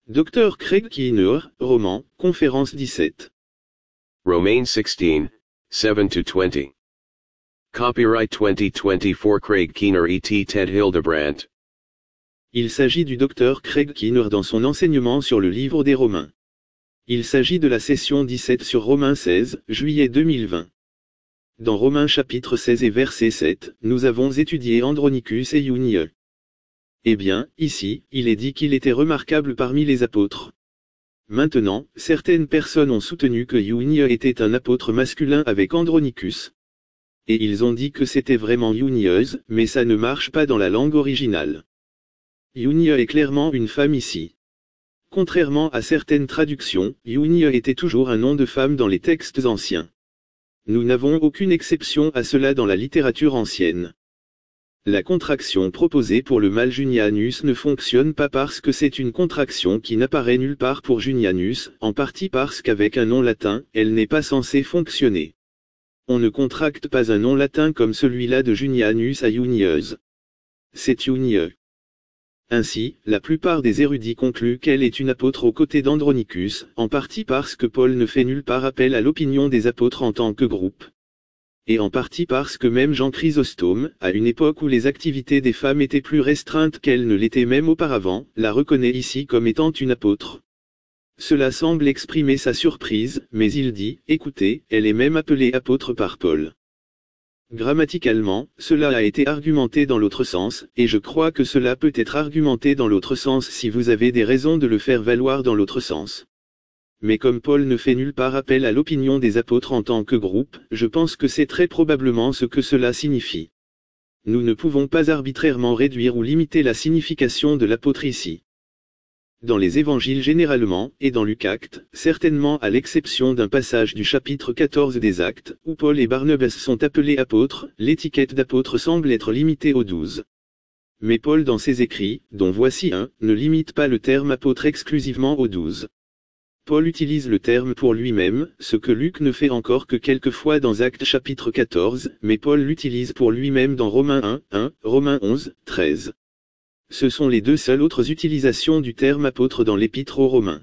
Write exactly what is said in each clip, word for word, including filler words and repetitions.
Docteur Craig Keener, roman, conférence dix-sept. Romains sixteen, seven to twenty. Copyright twenty twenty-four Craig Keener et Ted Hildebrandt. Il s'agit du docteur Craig Keener dans son enseignement sur le livre des Romains. Il s'agit de la session dix-sept sur Romains seize, juillet deux mille vingt. Dans Romains chapitre seize et verset sept, nous avons étudié Andronicus et Eunie. Eh bien, ici, il est dit qu'il était remarquable parmi les apôtres. Maintenant, certaines personnes ont soutenu que Eunie était un apôtre masculin avec Andronicus. Et ils ont dit que c'était vraiment Eunieuse, mais ça ne marche pas dans la langue originale. Eunie est clairement une femme ici. Contrairement à certaines traductions, Eunie était toujours un nom de femme dans les textes anciens. Nous n'avons aucune exception à cela dans la littérature ancienne. La contraction proposée pour le mâle Junianus ne fonctionne pas parce que c'est une contraction qui n'apparaît nulle part pour Junianus, en partie parce qu'avec un nom latin, elle n'est pas censée fonctionner. On ne contracte pas un nom latin comme celui-là de Junianus à Eunieuse. C'est Eunie. Ainsi, la plupart des érudits concluent qu'elle est une apôtre aux côtés d'Andronicus, en partie parce que Paul ne fait nulle part appel à l'opinion des apôtres en tant que groupe. Et en partie parce que même Jean Chrysostome, à une époque où les activités des femmes étaient plus restreintes qu'elles ne l'étaient même auparavant, la reconnaît ici comme étant une apôtre. Cela semble exprimer sa surprise, mais il dit, écoutez, elle est même appelée apôtre par Paul. Grammaticalement, cela a été argumenté dans l'autre sens, et je crois que cela peut être argumenté dans l'autre sens si vous avez des raisons de le faire valoir dans l'autre sens. Mais comme Paul ne fait nulle part appel à l'opinion des apôtres en tant que groupe, je pense que c'est très probablement ce que cela signifie. Nous ne pouvons pas arbitrairement réduire ou limiter la signification de l'apôtre ici. Dans les évangiles généralement, et dans Luc Actes, certainement à l'exception d'un passage du chapitre quatorze des Actes, où Paul et Barnabas sont appelés apôtres, l'étiquette d'apôtre semble être limitée aux douze. Mais Paul dans ses écrits, dont voici un, ne limite pas le terme apôtre exclusivement aux douze. Paul utilise le terme pour lui-même, ce que Luc ne fait encore que quelques fois dans Actes chapitre quatorze, mais Paul l'utilise pour lui-même dans Romains un, un, Romains onze, treize. Ce sont les deux seules autres utilisations du terme apôtre dans l'épître aux Romains.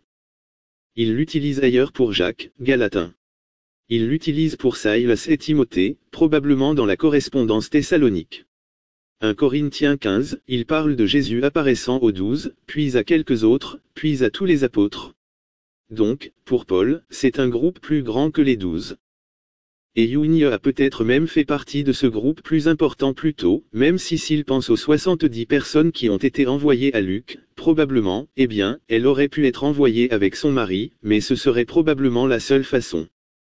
Il l'utilise ailleurs pour Jacques, Galatin. Il l'utilise pour Silas et Timothée, probablement dans la correspondance thessalonique. un Corinthiens quinze, il parle de Jésus apparaissant aux douze, puis à quelques autres, puis à tous les apôtres. Donc, pour Paul, c'est un groupe plus grand que les douze. Et Eunie a peut-être même fait partie de ce groupe plus important plus tôt, même si s'il pense aux soixante-dix personnes qui ont été envoyées à Luc, probablement, eh bien, elle aurait pu être envoyée avec son mari, mais ce serait probablement la seule façon.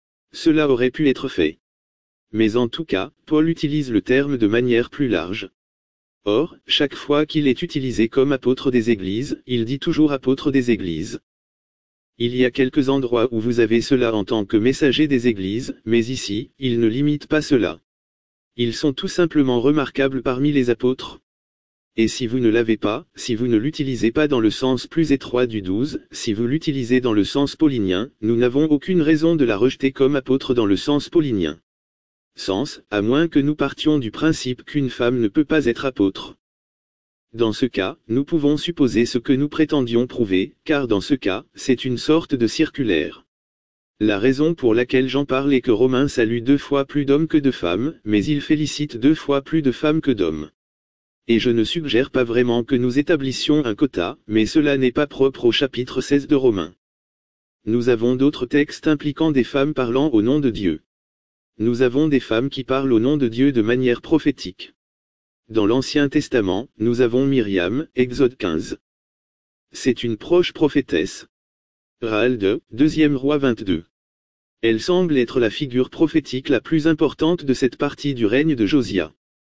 Cela aurait pu être fait. Mais en tout cas, Paul utilise le terme de manière plus large. Or, chaque fois qu'il est utilisé comme apôtre des églises, il dit toujours apôtre des églises. Il y a quelques endroits où vous avez cela en tant que messager des églises, mais ici, il ne limite pas cela. Ils sont tout simplement remarquables parmi les apôtres. Et si vous ne l'avez pas, si vous ne l'utilisez pas dans le sens plus étroit du douze, si vous l'utilisez dans le sens paulinien, nous n'avons aucune raison de la rejeter comme apôtre dans le sens paulinien. Sens, à moins que nous partions du principe qu'une femme ne peut pas être apôtre. Dans ce cas, nous pouvons supposer ce que nous prétendions prouver, car dans ce cas, c'est une sorte de circulaire. La raison pour laquelle j'en parle est que Romain salue deux fois plus d'hommes que de femmes, mais il félicite deux fois plus de femmes que d'hommes. Et je ne suggère pas vraiment que nous établissions un quota, mais cela n'est pas propre au chapitre seize de Romains. Nous avons d'autres textes impliquant des femmes parlant au nom de Dieu. Nous avons des femmes qui parlent au nom de Dieu de manière prophétique. Dans l'Ancien Testament, nous avons Myriam, Exode quinze. C'est une proche prophétesse. Rahel deux, deuxième roi vingt-deux. Elle semble être la figure prophétique la plus importante de cette partie du règne de Josia.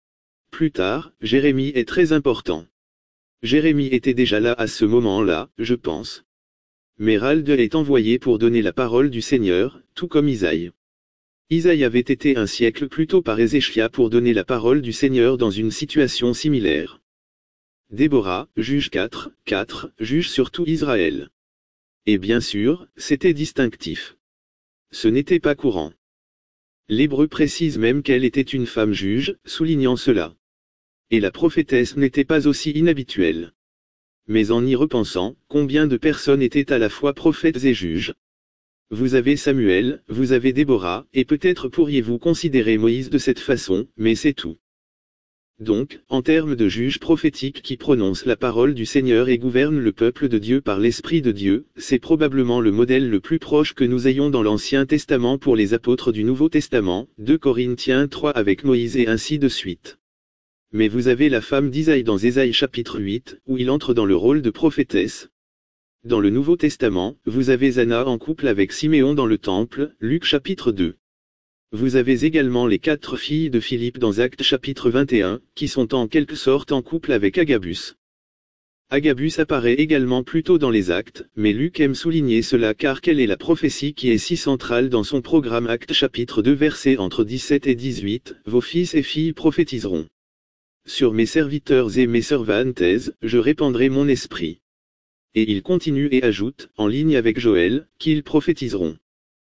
Plus tard, Jérémie est très important. Jérémie était déjà là à ce moment-là, je pense. Mais Rahel deux est envoyé pour donner la parole du Seigneur, tout comme Isaïe. Isaïe avait été un siècle plus tôt par Ézéchia pour donner la parole du Seigneur dans une situation similaire. Déborah, Juge quatre, quatre, juge surtout Israël. Et bien sûr, c'était distinctif. Ce n'était pas courant. L'Hébreu précise même qu'elle était une femme juge, soulignant cela. Et la prophétesse n'était pas aussi inhabituelle. Mais en y repensant, combien de personnes étaient à la fois prophètes et juges? Vous avez Samuel, vous avez Déborah, et peut-être pourriez-vous considérer Moïse de cette façon, mais c'est tout. Donc, en termes de juges prophétiques qui prononcent la parole du Seigneur et gouvernent le peuple de Dieu par l'Esprit de Dieu, c'est probablement le modèle le plus proche que nous ayons dans l'Ancien Testament pour les apôtres du Nouveau Testament, deux Corinthiens trois avec Moïse et ainsi de suite. Mais vous avez la femme d'Isaïe dans Ésaïe chapitre huit, où il entre dans le rôle de prophétesse. Dans le Nouveau Testament, vous avez Anna en couple avec Siméon dans le temple, Luc chapitre deux. Vous avez également les quatre filles de Philippe dans Actes chapitre vingt et un, qui sont en quelque sorte en couple avec Agabus. Agabus apparaît également plus tôt dans les Actes, mais Luc aime souligner cela car quelle est la prophétie qui est si centrale dans son programme Actes chapitre deux versets entre dix-sept et dix-huit, vos fils et filles prophétiseront. Sur mes serviteurs et mes servantes, je répandrai mon esprit. Et il continue et ajoute, en ligne avec Joël, qu'ils prophétiseront.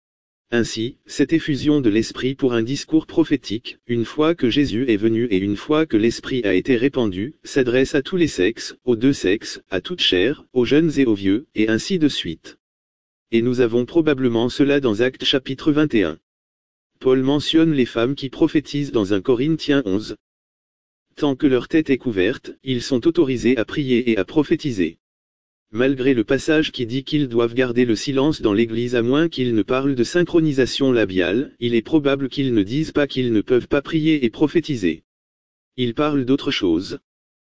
Ainsi, cette effusion de l'Esprit pour un discours prophétique, une fois que Jésus est venu et une fois que l'Esprit a été répandu, s'adresse à tous les sexes, aux deux sexes, à toute chair, aux jeunes et aux vieux, et ainsi de suite. Et nous avons probablement cela dans Actes chapitre vingt et un. Paul mentionne les femmes qui prophétisent dans un Corinthiens onze. Tant que leur tête est couverte, ils sont autorisés à prier et à prophétiser. Malgré le passage qui dit qu'ils doivent garder le silence dans l'Église à moins qu'ils ne parlent de synchronisation labiale, il est probable qu'ils ne disent pas qu'ils ne peuvent pas prier et prophétiser. Ils parlent d'autre chose.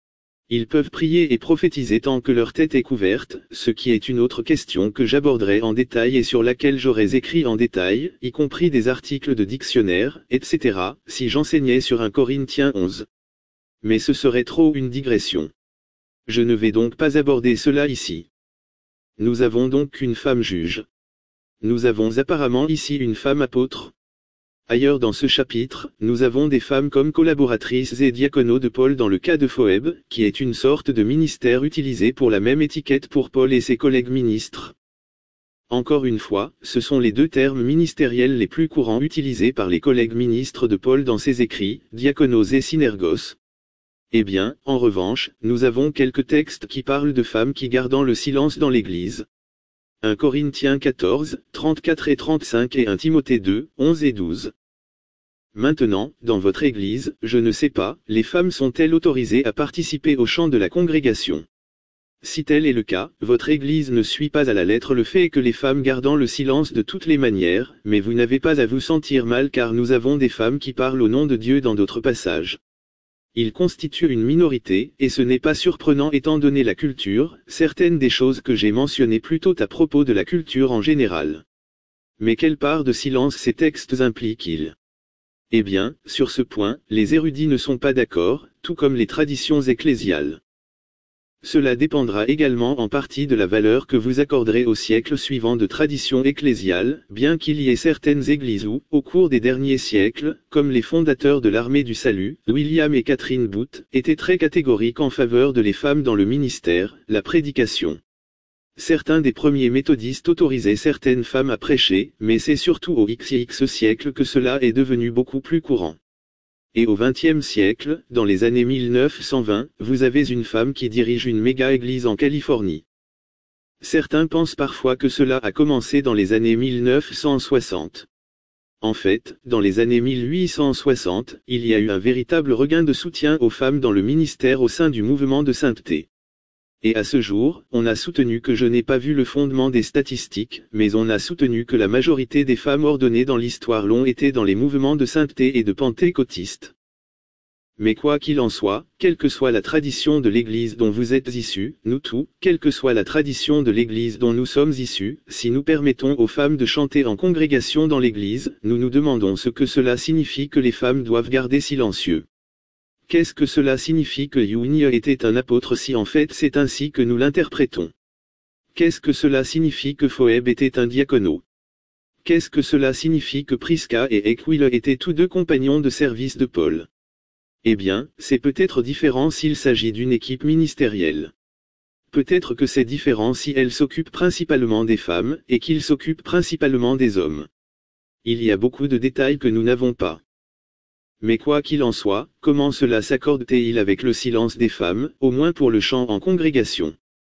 Ils peuvent prier et prophétiser tant que leur tête est couverte, ce qui est une autre question que j'aborderai en détail et sur laquelle j'aurais écrit en détail, y compris des articles de dictionnaire, et cetera, si j'enseignais sur un Corinthiens onze. Mais ce serait trop une digression. Je ne vais donc pas aborder cela ici. Nous avons donc une femme juge. Nous avons apparemment ici une femme apôtre. Ailleurs dans ce chapitre, nous avons des femmes comme collaboratrices et diaconos de Paul dans le cas de Phoèbe, qui est une sorte de ministère utilisé pour la même étiquette pour Paul et ses collègues ministres. Encore une fois, ce sont les deux termes ministériels les plus courants utilisés par les collègues ministres de Paul dans ses écrits, diaconos et synergos. Eh bien, en revanche, nous avons quelques textes qui parlent de femmes qui gardent le silence dans l'Église. un Corinthiens quatorze, trente-quatre et trente-cinq et un Timothée deux, onze et douze. Maintenant, dans votre Église, je ne sais pas, les femmes sont-elles autorisées à participer au chant de la congrégation? Si tel est le cas, votre Église ne suit pas à la lettre le fait que les femmes gardent le silence de toutes les manières, mais vous n'avez pas à vous sentir mal car nous avons des femmes qui parlent au nom de Dieu dans d'autres passages. Ils constituent une minorité, et ce n'est pas surprenant étant donné la culture, certaines des choses que j'ai mentionnées plus tôt à propos de la culture en général. Mais quelle part de silence ces textes impliquent-ils? Eh bien, sur ce point, les érudits ne sont pas d'accord, tout comme les traditions ecclésiales. Cela dépendra également en partie de la valeur que vous accorderez au siècle suivant de tradition ecclésiale, bien qu'il y ait certaines églises où, au cours des derniers siècles, comme les fondateurs de l'armée du salut, William et Catherine Booth, étaient très catégoriques en faveur de les femmes dans le ministère, la prédication. Certains des premiers méthodistes autorisaient certaines femmes à prêcher, mais c'est surtout au X siècle que cela est devenu beaucoup plus courant. Et au vingtième siècle, dans les années mille neuf cent vingt, vous avez une femme qui dirige une méga-église en Californie. Certains pensent parfois que cela a commencé dans les années mille neuf cent soixante. En fait, dans les années mille huit cent soixante, il y a eu un véritable regain de soutien aux femmes dans le ministère au sein du mouvement de sainteté. Et à ce jour, on a soutenu que je n'ai pas vu le fondement des statistiques, mais on a soutenu que la majorité des femmes ordonnées dans l'histoire l'ont été dans les mouvements de sainteté et de pentecôtistes. Mais quoi qu'il en soit, quelle que soit la tradition de l'Église dont vous êtes issus, nous tous, quelle que soit la tradition de l'Église dont nous sommes issus, si nous permettons aux femmes de chanter en congrégation dans l'Église, nous nous demandons ce que cela signifie que les femmes doivent garder silencieux. Qu'est-ce que cela signifie que Eunice était un apôtre si en fait c'est ainsi que nous l'interprétons? Qu'est-ce que cela signifie que Phoèbe était un diacono? Qu'est-ce que cela signifie que Prisca et Aquila étaient tous deux compagnons de service de Paul? Eh bien, c'est peut-être différent s'il s'agit d'une équipe ministérielle. Peut-être que c'est différent si elle s'occupe principalement des femmes, et qu'il s'occupe principalement des hommes. Il y a beaucoup de détails que nous n'avons pas. Mais quoi qu'il en soit, comment cela s'accorde-t-il avec le silence des femmes, au moins pour le chant en congrégation?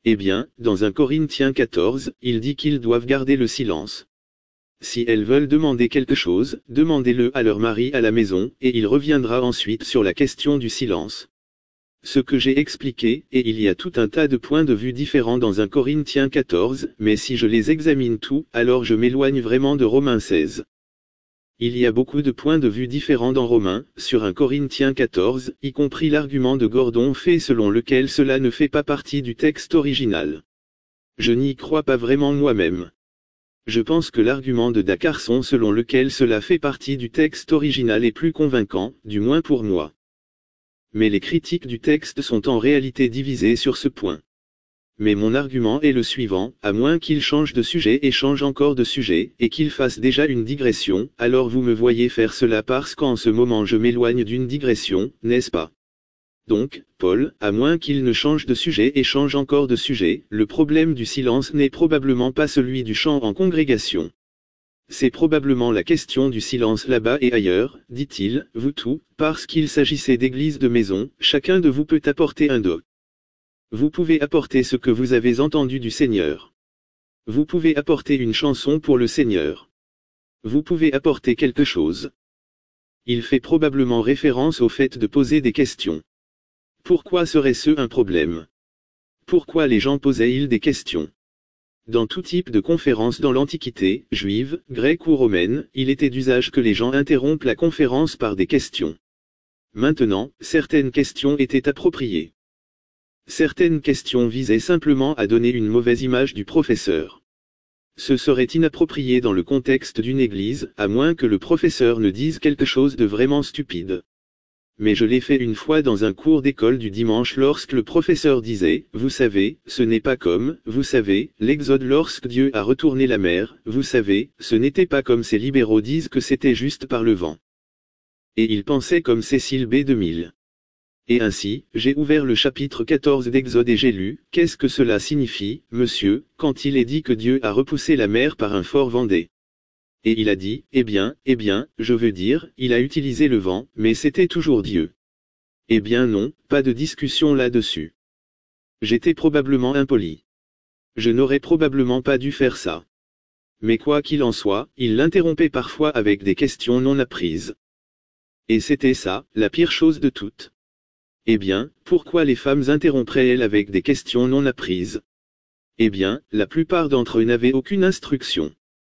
Eh bien, dans un Corinthiens quatorze, il dit qu'ils doivent garder le silence. Si elles veulent demander quelque chose, demandez-le à leur mari à la maison, et il reviendra ensuite sur la question du silence. Ce que j'ai expliqué, et il y a tout un tas de points de vue différents dans un Corinthiens quatorze, mais si je les examine tous, alors je m'éloigne vraiment de Romains seize. Il y a beaucoup de points de vue différents dans Romains, sur un Corinthiens quatorze, y compris l'argument de Gordon fait selon lequel cela ne fait pas partie du texte original. Je n'y crois pas vraiment moi-même. Je pense que l'argument de Dacarson selon lequel cela fait partie du texte original est plus convaincant, du moins pour moi. Mais les critiques du texte sont en réalité divisées sur ce point. Mais mon argument est le suivant, à moins qu'il change de sujet et change encore de sujet, et qu'il fasse déjà une digression, alors vous me voyez faire cela parce qu'en ce moment je m'éloigne d'une digression, n'est-ce pas? Donc, Paul, à moins qu'il ne change de sujet et change encore de sujet, le problème du silence n'est probablement pas celui du chant en congrégation. C'est probablement la question du silence là-bas et ailleurs, dit-il, vous tous, parce qu'il s'agissait d'églises de maison, chacun de vous peut apporter un do. Vous pouvez apporter ce que vous avez entendu du Seigneur. Vous pouvez apporter une chanson pour le Seigneur. Vous pouvez apporter quelque chose. Il fait probablement référence au fait de poser des questions. Pourquoi serait-ce un problème? Pourquoi les gens posaient-ils des questions? Dans tout type de conférence dans l'Antiquité, juive, grecque ou romaine, il était d'usage que les gens interrompent la conférence par des questions. Maintenant, certaines questions étaient appropriées. Certaines questions visaient simplement à donner une mauvaise image du professeur. Ce serait inapproprié dans le contexte d'une église, à moins que le professeur ne dise quelque chose de vraiment stupide. Mais je l'ai fait une fois dans un cours d'école du dimanche lorsque le professeur disait, vous savez, ce n'est pas comme, vous savez, l'Exode lorsque Dieu a retourné la mer, vous savez, ce n'était pas comme ces libéraux disent que c'était juste par le vent. Et il pensait comme Cécile B deux mille. Et ainsi, j'ai ouvert le chapitre quatorze d'Exode et j'ai lu, qu'est-ce que cela signifie, monsieur, quand il est dit que Dieu a repoussé la mer par un fort vent des. Et il a dit, eh bien, eh bien, je veux dire, il a utilisé le vent, mais c'était toujours Dieu. Eh bien non, pas de discussion là-dessus. J'étais probablement impoli. Je n'aurais probablement pas dû faire ça. Mais quoi qu'il en soit, il l'interrompait parfois avec des questions non apprises. Et c'était ça, la pire chose de toutes. Eh bien, pourquoi les femmes interrompraient-elles avec des questions non apprises? Eh bien, la plupart d'entre eux n'avaient aucune instruction.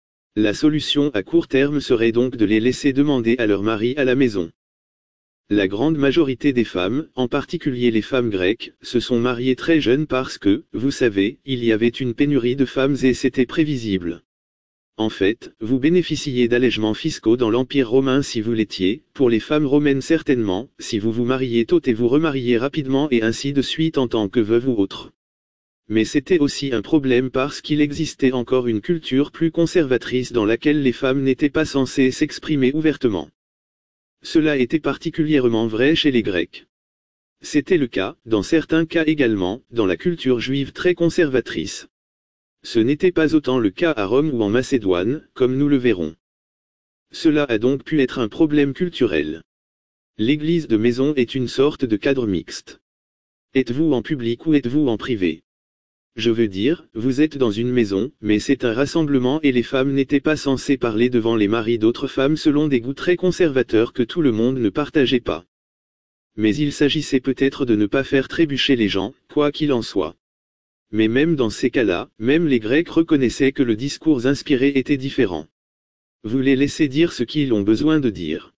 La solution à court terme serait donc de les laisser demander à leur mari à la maison. La grande majorité des femmes, en particulier les femmes grecques, se sont mariées très jeunes parce que, vous savez, il y avait une pénurie de femmes et c'était prévisible. En fait, vous bénéficiez d'allègements fiscaux dans l'Empire romain si vous l'étiez, pour les femmes romaines certainement, si vous vous mariez tôt et vous remariez rapidement et ainsi de suite en tant que veuve ou autre. Mais c'était aussi un problème parce qu'il existait encore une culture plus conservatrice dans laquelle les femmes n'étaient pas censées s'exprimer ouvertement. Cela était particulièrement vrai chez les Grecs. C'était le cas, dans certains cas également, dans la culture juive très conservatrice. Ce n'était pas autant le cas à Rome ou en Macédoine, comme nous le verrons. Cela a donc pu être un problème culturel. L'église de maison est une sorte de cadre mixte. Êtes-vous en public ou êtes-vous en privé? Je veux dire, vous êtes dans une maison, mais c'est un rassemblement et les femmes n'étaient pas censées parler devant les maris d'autres femmes selon des goûts très conservateurs que tout le monde ne partageait pas. Mais il s'agissait peut-être de ne pas faire trébucher les gens, quoi qu'il en soit. Mais même dans ces cas-là, même les Grecs reconnaissaient que le discours inspiré était différent. Vous les laissez dire ce qu'ils ont besoin de dire.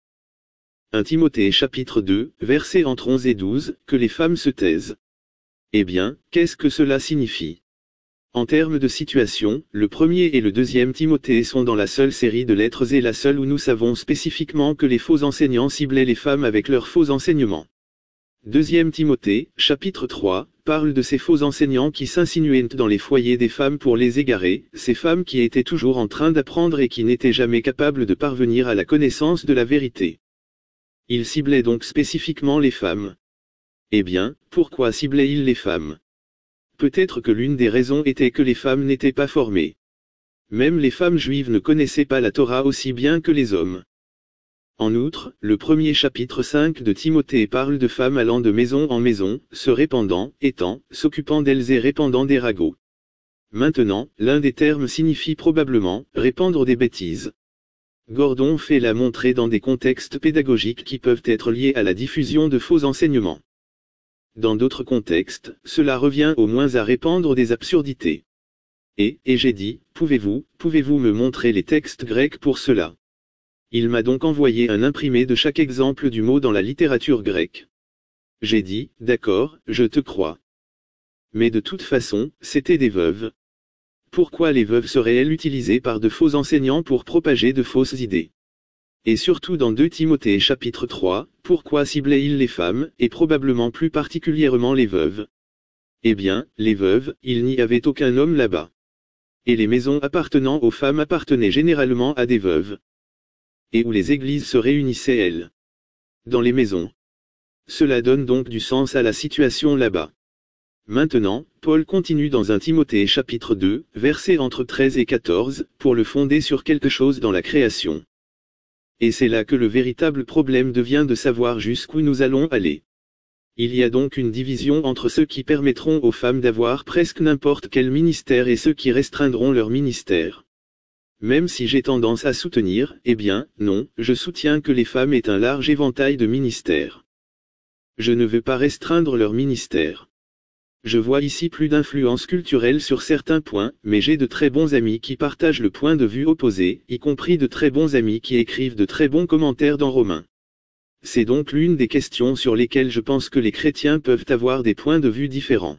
un Timothée chapitre deux, versets entre onze et douze, que les femmes se taisent. Eh bien, qu'est-ce que cela signifie? En termes de situation, le premier et le deuxième Timothée sont dans la seule série de lettres et la seule où nous savons spécifiquement que les faux enseignants ciblaient les femmes avec leurs faux enseignements. Deuxième Timothée, chapitre trois, parle de ces faux enseignants qui s'insinuaient dans les foyers des femmes pour les égarer, ces femmes qui étaient toujours en train d'apprendre et qui n'étaient jamais capables de parvenir à la connaissance de la vérité. Il ciblait donc spécifiquement les femmes. Eh bien, pourquoi ciblait-il les femmes? Peut-être que l'une des raisons était que les femmes n'étaient pas formées. Même les femmes juives ne connaissaient pas la Torah aussi bien que les hommes. En outre, le premier chapitre cinq de Timothée parle de femmes allant de maison en maison, se répandant, étant, s'occupant d'elles et répandant des ragots. Maintenant, l'un des termes signifie probablement « répandre des bêtises ». Gordon fait la montrer dans des contextes pédagogiques qui peuvent être liés à la diffusion de faux enseignements. Dans d'autres contextes, cela revient au moins à répandre des absurdités. Et, et j'ai dit, pouvez-vous, pouvez-vous me montrer les textes grecs pour cela? Il m'a donc envoyé un imprimé de chaque exemple du mot dans la littérature grecque. J'ai dit, d'accord, je te crois. Mais de toute façon, c'étaient des veuves. Pourquoi les veuves seraient-elles utilisées par de faux enseignants pour propager de fausses idées? Et surtout dans deux Timothée chapitre trois, pourquoi ciblait-il les femmes, et probablement plus particulièrement les veuves? Eh bien, les veuves, il n'y avait aucun homme là-bas. Et les maisons appartenant aux femmes appartenaient généralement à des veuves. Et où les églises se réunissaient elles. Dans les maisons. Cela donne donc du sens à la situation là-bas. Maintenant, Paul continue dans un Timothée chapitre deux, versets entre treize et quatorze, pour le fonder sur quelque chose dans la création. Et c'est là que le véritable problème devient de savoir jusqu'où nous allons aller. Il y a donc une division entre ceux qui permettront aux femmes d'avoir presque n'importe quel ministère et ceux qui restreindront leur ministère. Même si j'ai tendance à soutenir, eh bien, non, je soutiens que les femmes aient un large éventail de ministères. Je ne veux pas restreindre leur ministère. Je vois ici plus d'influence culturelle sur certains points, mais j'ai de très bons amis qui partagent le point de vue opposé, y compris de très bons amis qui écrivent de très bons commentaires dans Romains. C'est donc l'une des questions sur lesquelles je pense que les chrétiens peuvent avoir des points de vue différents.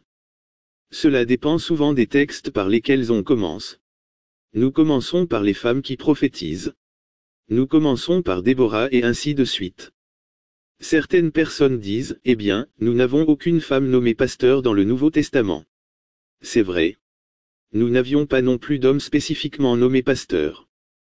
Cela dépend souvent des textes par lesquels on commence. Nous commençons par les femmes qui prophétisent. Nous commençons par Déborah et ainsi de suite. Certaines personnes disent, eh bien, nous n'avons aucune femme nommée pasteur dans le Nouveau Testament. C'est vrai. Nous n'avions pas non plus d'homme spécifiquement nommé pasteur.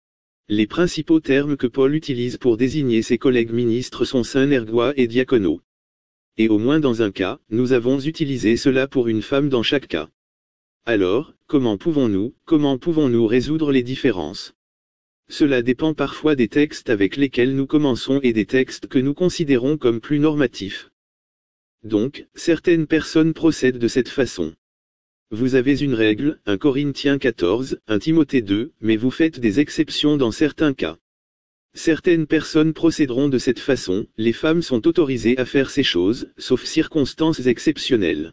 Les principaux termes que Paul utilise pour désigner ses collègues ministres sont synergois et diacono. Et au moins dans un cas, nous avons utilisé cela pour une femme dans chaque cas. Alors, comment pouvons-nous, comment pouvons-nous résoudre les différences? Cela dépend parfois des textes avec lesquels nous commençons et des textes que nous considérons comme plus normatifs. Donc, certaines personnes procèdent de cette façon. Vous avez une règle, un Corinthiens quatorze, un Timothée deux, mais vous faites des exceptions dans certains cas. Certaines personnes procéderont de cette façon, les femmes sont autorisées à faire ces choses, sauf circonstances exceptionnelles.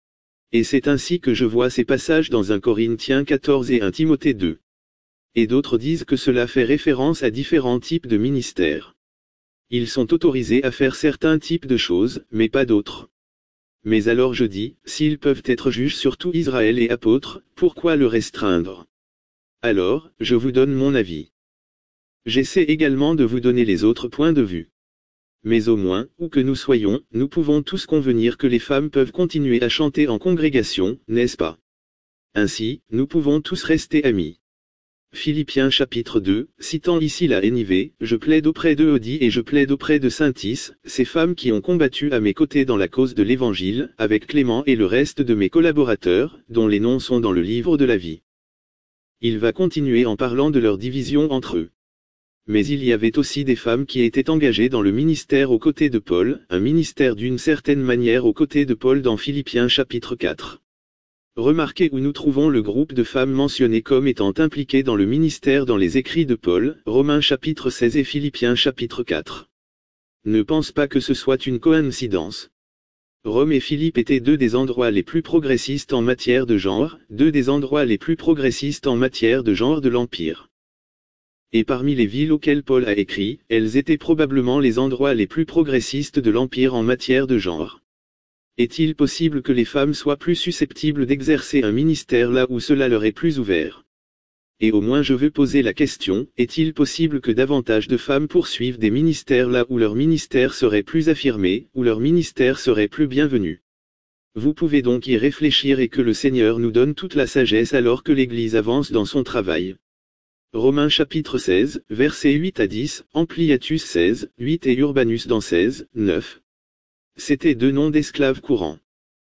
Et c'est ainsi que je vois ces passages dans un Corinthiens quatorze et un Timothée deux. Et d'autres disent que cela fait référence à différents types de ministères. Ils sont autorisés à faire certains types de choses, mais pas d'autres. Mais alors je dis, s'ils peuvent être juges sur tout Israël et apôtres, pourquoi le restreindre? Alors, je vous donne mon avis. J'essaie également de vous donner les autres points de vue. Mais au moins, où que nous soyons, nous pouvons tous convenir que les femmes peuvent continuer à chanter en congrégation, n'est-ce pas? Ainsi, nous pouvons tous rester amis. Philippiens chapitre deux, citant ici la N I V, je plaide auprès de Eudie et je plaide auprès de Syntis, ces femmes qui ont combattu à mes côtés dans la cause de l'Évangile, avec Clément et le reste de mes collaborateurs, dont les noms sont dans le livre de la vie. Il va continuer en parlant de leur division entre eux. Mais il y avait aussi des femmes qui étaient engagées dans le ministère aux côtés de Paul, un ministère d'une certaine manière aux côtés de Paul dans Philippiens chapitre quatre. Remarquez où nous trouvons le groupe de femmes mentionnées comme étant impliquées dans le ministère dans les écrits de Paul, Romains chapitre seize et Philippiens chapitre quatre. Ne pense pas que ce soit une coïncidence. Rome et Philippe étaient deux des endroits les plus progressistes en matière de genre, deux des endroits les plus progressistes en matière de genre de l'Empire. Et parmi les villes auxquelles Paul a écrit, elles étaient probablement les endroits les plus progressistes de l'Empire en matière de genre. Est-il possible que les femmes soient plus susceptibles d'exercer un ministère là où cela leur est plus ouvert? Et au moins je veux poser la question, est-il possible que davantage de femmes poursuivent des ministères là où leur ministère serait plus affirmé, où leur ministère serait plus bienvenu? Vous pouvez donc y réfléchir et que le Seigneur nous donne toute la sagesse alors que l'Église avance dans son travail. Romains chapitre seize, versets huit à dix, Ampliatus seize, huit et Urbanus dans seize, neuf. C'étaient deux noms d'esclaves courants.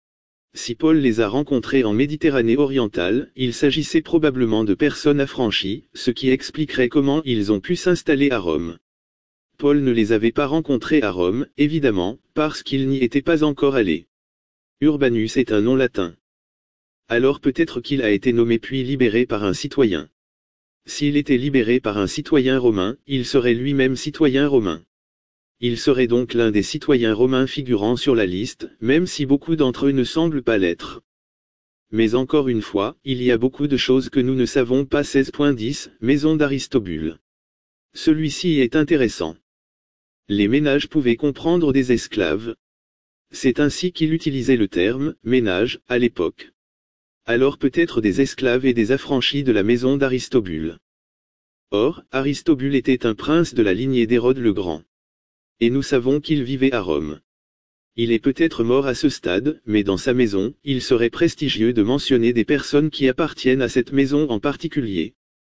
Si Paul les a rencontrés en Méditerranée orientale, il s'agissait probablement de personnes affranchies, ce qui expliquerait comment ils ont pu s'installer à Rome. Paul ne les avait pas rencontrés à Rome, évidemment, parce qu'il n'y était pas encore allé. Urbanus est un nom latin. Alors peut-être qu'il a été nommé puis libéré par un citoyen. S'il était libéré par un citoyen romain, il serait lui-même citoyen romain. Il serait donc l'un des citoyens romains figurant sur la liste, même si beaucoup d'entre eux ne semblent pas l'être. Mais encore une fois, il y a beaucoup de choses que nous ne savons pas. seize point dix, Maison d'Aristobule. Celui-ci est intéressant. Les ménages pouvaient comprendre des esclaves. C'est ainsi qu'il utilisait le terme « ménage » à l'époque. Alors peut-être des esclaves et des affranchis de la maison d'Aristobule. Or, Aristobule était un prince de la lignée d'Hérode le Grand. Et nous savons qu'il vivait à Rome. Il est peut-être mort à ce stade, mais dans sa maison, il serait prestigieux de mentionner des personnes qui appartiennent à cette maison en particulier.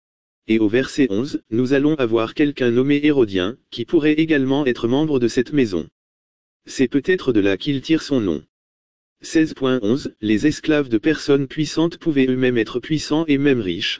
Et au verset onze, nous allons avoir quelqu'un nommé Hérodien, qui pourrait également être membre de cette maison. C'est peut-être de là qu'il tire son nom. seize point onze, les esclaves de personnes puissantes pouvaient eux-mêmes être puissants et même riches.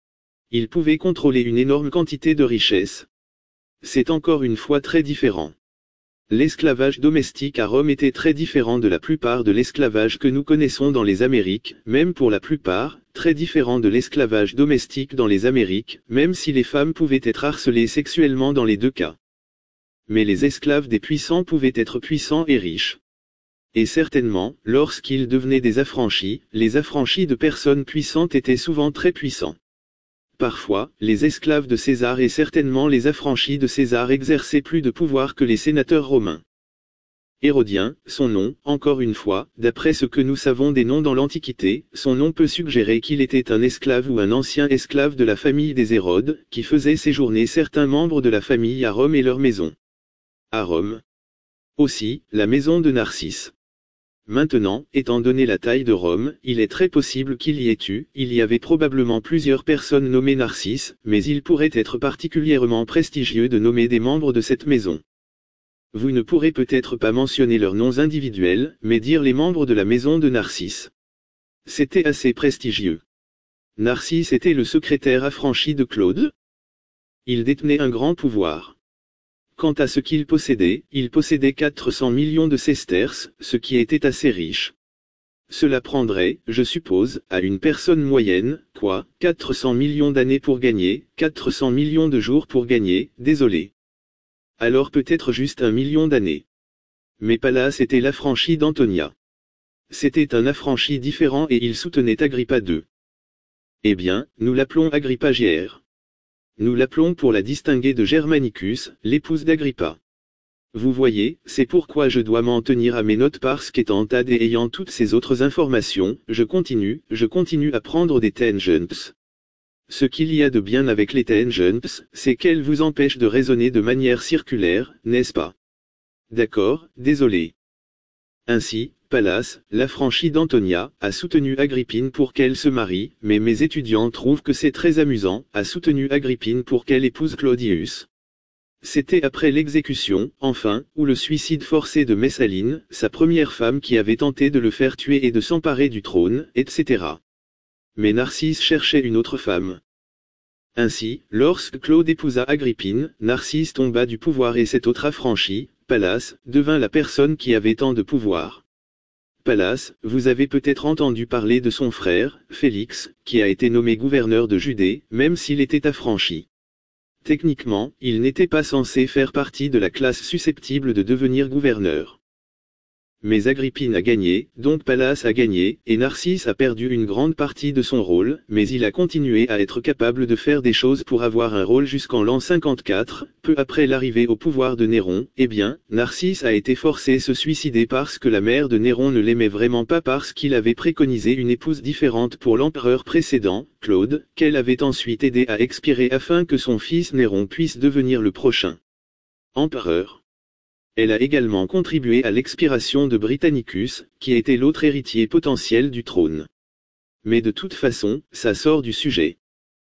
Ils pouvaient contrôler une énorme quantité de richesses. C'est encore une fois très différent. L'esclavage domestique à Rome était très différent de la plupart de l'esclavage que nous connaissons dans les Amériques, même pour la plupart, très différent de l'esclavage domestique dans les Amériques, même si les femmes pouvaient être harcelées sexuellement dans les deux cas. Mais les esclaves des puissants pouvaient être puissants et riches. Et certainement, lorsqu'ils devenaient des affranchis, les affranchis de personnes puissantes étaient souvent très puissants. Parfois, les esclaves de César et certainement les affranchis de César exerçaient plus de pouvoir que les sénateurs romains. Hérodien, son nom, encore une fois, d'après ce que nous savons des noms dans l'Antiquité, son nom peut suggérer qu'il était un esclave ou un ancien esclave de la famille des Hérodes, qui faisait séjourner certains membres de la famille à Rome et leur maison. À Rome. Aussi, la maison de Narcisse. Maintenant, étant donné la taille de Rome, il est très possible qu'il y ait eu, il y avait probablement plusieurs personnes nommées Narcisse, mais il pourrait être particulièrement prestigieux de nommer des membres de cette maison. Vous ne pourrez peut-être pas mentionner leurs noms individuels, mais dire les membres de la maison de Narcisse. C'était assez prestigieux. Narcisse était le secrétaire affranchi de Claude. Il détenait un grand pouvoir. Quant à ce qu'il possédait, il possédait quatre cents millions de sesterces, ce qui était assez riche. Cela prendrait, je suppose, à une personne moyenne, quoi, quatre cents millions d'années pour gagner, quatre cents millions de jours pour gagner, désolé. Alors peut-être juste un million d'années. Mais Pallas était l'affranchi d'Antonia. C'était un affranchi différent et il soutenait Agrippa deux. Eh bien, nous l'appelons Agrippa Gr. Nous l'appelons pour la distinguer de Germanicus, l'épouse d'Agrippa. Vous voyez, c'est pourquoi je dois m'en tenir à mes notes parce qu'étant tad et ayant toutes ces autres informations, je continue, je continue à prendre des tangents. Ce qu'il y a de bien avec les tangents, c'est qu'elles vous empêchent de raisonner de manière circulaire, n'est-ce pas? D'accord, désolé. Ainsi, Pallas, l'affranchi d'Antonia, a soutenu Agrippine pour qu'elle se marie, mais mes étudiants trouvent que c'est très amusant, a soutenu Agrippine pour qu'elle épouse Claudius. C'était après l'exécution, enfin, ou le suicide forcé de Messaline, sa première femme qui avait tenté de le faire tuer et de s'emparer du trône, et cetera. Mais Narcisse cherchait une autre femme. Ainsi, lorsque Claude épousa Agrippine, Narcisse tomba du pouvoir et cet autre affranchi, Pallas, devint la personne qui avait tant de pouvoir. Pallas, vous avez peut-être entendu parler de son frère, Félix, qui a été nommé gouverneur de Judée, même s'il était affranchi. Techniquement, il n'était pas censé faire partie de la classe susceptible de devenir gouverneur. Mais Agrippine a gagné, donc Pallas a gagné, et Narcisse a perdu une grande partie de son rôle, mais il a continué à être capable de faire des choses pour avoir un rôle jusqu'en l'an cinquante-quatre, peu après l'arrivée au pouvoir de Néron. Eh bien, Narcisse a été forcé de se suicider parce que la mère de Néron ne l'aimait vraiment pas parce qu'il avait préconisé une épouse différente pour l'empereur précédent, Claude, qu'elle avait ensuite aidé à expirer afin que son fils Néron puisse devenir le prochain empereur. Elle a également contribué à l'expiration de Britannicus, qui était l'autre héritier potentiel du trône. Mais de toute façon, ça sort du sujet.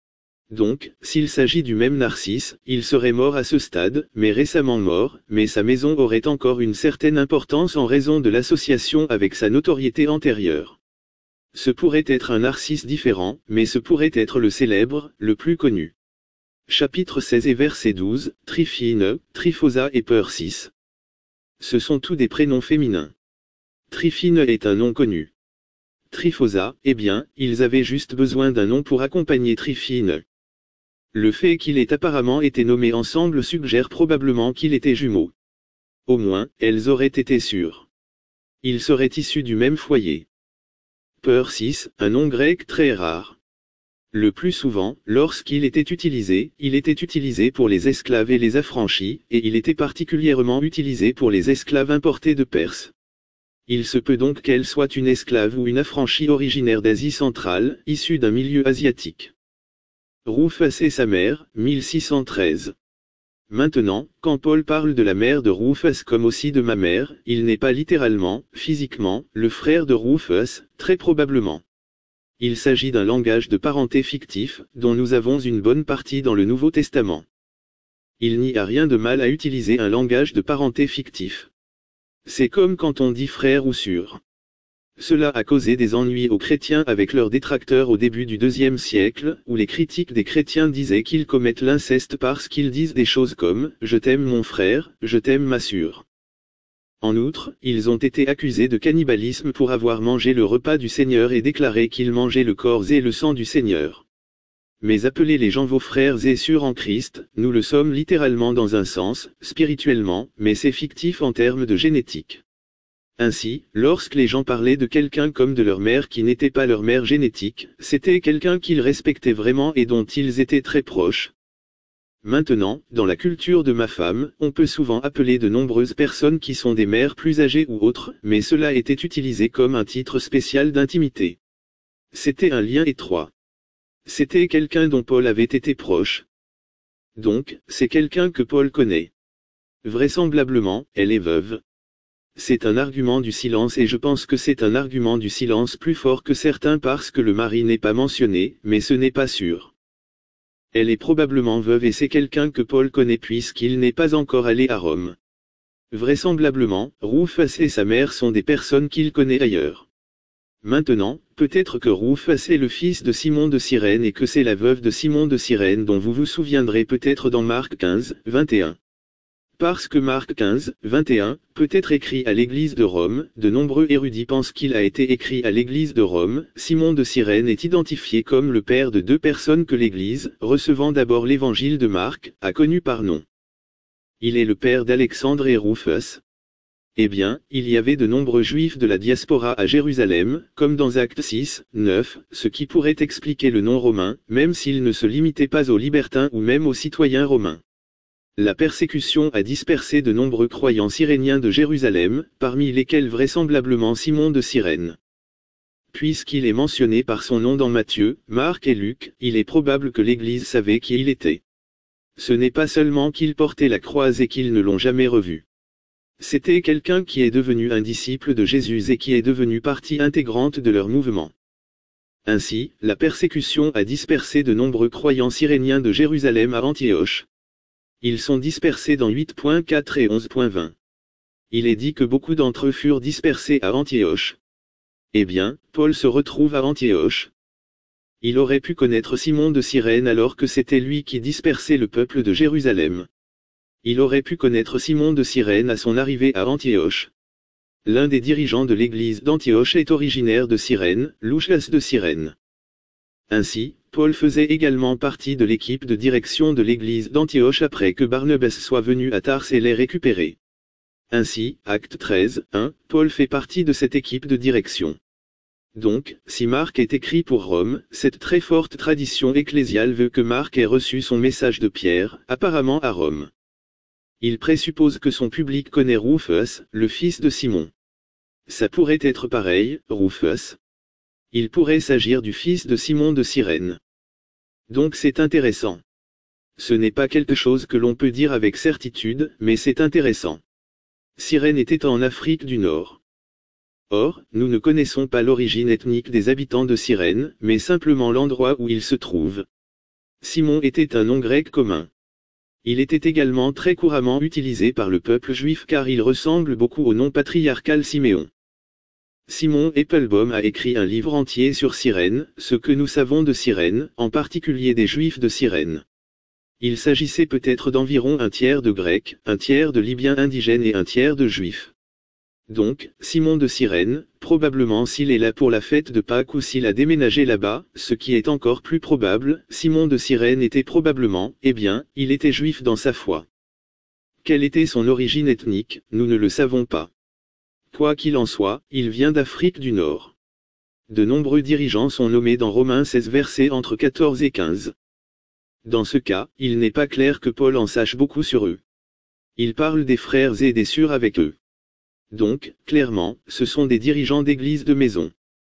Donc, s'il s'agit du même Narcisse, il serait mort à ce stade, mais récemment mort, mais sa maison aurait encore une certaine importance en raison de l'association avec sa notoriété antérieure. Ce pourrait être un Narcisse différent, mais ce pourrait être le célèbre, le plus connu. Chapitre seize et verset douze, Tryphine, Tryphosa et Persis. Ce sont tous des prénoms féminins. Tryphine est un nom connu. Tryphosa, eh bien, ils avaient juste besoin d'un nom pour accompagner Tryphine. Le fait qu'il ait apparemment été nommé ensemble suggère probablement qu'ils étaient jumeaux. Au moins, elles auraient été sûres. Ils seraient issus du même foyer. Persis, un nom grec très rare. Le plus souvent, lorsqu'il était utilisé, il était utilisé pour les esclaves et les affranchis, et il était particulièrement utilisé pour les esclaves importés de Perse. Il se peut donc qu'elle soit une esclave ou une affranchie originaire d'Asie centrale, issue d'un milieu asiatique. Rufus et sa mère, mille six cent treize. Maintenant, quand Paul parle de la mère de Rufus comme aussi de ma mère, il n'est pas littéralement, physiquement, le frère de Rufus, très probablement. Il s'agit d'un langage de parenté fictif, dont nous avons une bonne partie dans le Nouveau Testament. Il n'y a rien de mal à utiliser un langage de parenté fictif. C'est comme quand on dit frère ou sœur. Cela a causé des ennuis aux chrétiens avec leurs détracteurs au début du deuxième siècle, où les critiques des chrétiens disaient qu'ils commettent l'inceste parce qu'ils disent des choses comme « Je t'aime mon frère, je t'aime ma sœur ». En outre, ils ont été accusés de cannibalisme pour avoir mangé le repas du Seigneur et déclaré qu'ils mangeaient le corps et le sang du Seigneur. Mais appeler les gens vos frères et sœurs en Christ, nous le sommes littéralement dans un sens, spirituellement, mais c'est fictif en termes de génétique. Ainsi, lorsque les gens parlaient de quelqu'un comme de leur mère qui n'était pas leur mère génétique, c'était quelqu'un qu'ils respectaient vraiment et dont ils étaient très proches. Maintenant, dans la culture de ma femme, on peut souvent appeler de nombreuses personnes qui sont des mères plus âgées ou autres, mais cela était utilisé comme un titre spécial d'intimité. C'était un lien étroit. C'était quelqu'un dont Paul avait été proche. Donc, c'est quelqu'un que Paul connaît. Vraisemblablement, elle est veuve. C'est un argument du silence et je pense que c'est un argument du silence plus fort que certains parce que le mari n'est pas mentionné, mais ce n'est pas sûr. Elle est probablement veuve et c'est quelqu'un que Paul connaît puisqu'il n'est pas encore allé à Rome. Vraisemblablement, Rufus et sa mère sont des personnes qu'il connaît ailleurs. Maintenant, peut-être que Rufus est le fils de Simon de Cyrène et que c'est la veuve de Simon de Cyrène dont vous vous souviendrez peut-être dans Marc quinze, vingt et un. Parce que Marc quinze, vingt et un, peut être écrit à l'église de Rome, de nombreux érudits pensent qu'il a été écrit à l'église de Rome. Simon de Cyrène est identifié comme le père de deux personnes que l'église, recevant d'abord l'évangile de Marc, a connu par nom. Il est le père d'Alexandre et Rufus. Eh bien, il y avait de nombreux juifs de la diaspora à Jérusalem, comme dans Actes six, neuf, ce qui pourrait expliquer le nom romain, même s'il ne se limitait pas aux libertins ou même aux citoyens romains. La persécution a dispersé de nombreux croyants cyréniens de Jérusalem, parmi lesquels vraisemblablement Simon de Cyrène. Puisqu'il est mentionné par son nom dans Matthieu, Marc et Luc, il est probable que l'Église savait qui il était. Ce n'est pas seulement qu'il portait la croix et qu'ils ne l'ont jamais revu. C'était quelqu'un qui est devenu un disciple de Jésus et qui est devenu partie intégrante de leur mouvement. Ainsi, la persécution a dispersé de nombreux croyants cyréniens de Jérusalem à Antioche. Ils sont dispersés dans huit point quatre et onze point vingt. Il est dit que beaucoup d'entre eux furent dispersés à Antioche. Eh bien, Paul se retrouve à Antioche. Il aurait pu connaître Simon de Cyrène alors que c'était lui qui dispersait le peuple de Jérusalem. Il aurait pu connaître Simon de Cyrène à son arrivée à Antioche. L'un des dirigeants de l'église d'Antioche est originaire de Cyrène, Lucius de Cyrène. Ainsi, Paul faisait également partie de l'équipe de direction de l'église d'Antioche après que Barnabas soit venu à Tars et l'ait récupéré. Ainsi, Acte treize, un, Paul fait partie de cette équipe de direction. Donc, si Marc est écrit pour Rome, cette très forte tradition ecclésiale veut que Marc ait reçu son message de Pierre, apparemment à Rome. Il présuppose que son public connaît Rufus, le fils de Simon. Ça pourrait être pareil, Rufus. Il pourrait s'agir du fils de Simon de Cyrène. Donc c'est intéressant. Ce n'est pas quelque chose que l'on peut dire avec certitude, mais c'est intéressant. Cyrène était en Afrique du Nord. Or, nous ne connaissons pas l'origine ethnique des habitants de Cyrène, mais simplement l'endroit où ils se trouvent. Simon était un nom grec commun. Il était également très couramment utilisé par le peuple juif car il ressemble beaucoup au nom patriarcal Siméon. Simon Applebaum a écrit un livre entier sur Cyrène, ce que nous savons de Cyrène, en particulier des Juifs de Cyrène. Il s'agissait peut-être d'environ un tiers de Grecs, un tiers de Libyens indigènes et un tiers de Juifs. Donc, Simon de Cyrène, probablement s'il est là pour la fête de Pâques ou s'il a déménagé là-bas, ce qui est encore plus probable, Simon de Cyrène était probablement, eh bien, il était juif dans sa foi. Quelle était son origine ethnique, nous ne le savons pas. Quoi qu'il en soit, il vient d'Afrique du Nord. De nombreux dirigeants sont nommés dans Romains seize versets entre quatorze et quinze. Dans ce cas, il n'est pas clair que Paul en sache beaucoup sur eux. Il parle des frères et des sœurs avec eux. Donc, clairement, ce sont des dirigeants d'église de maison.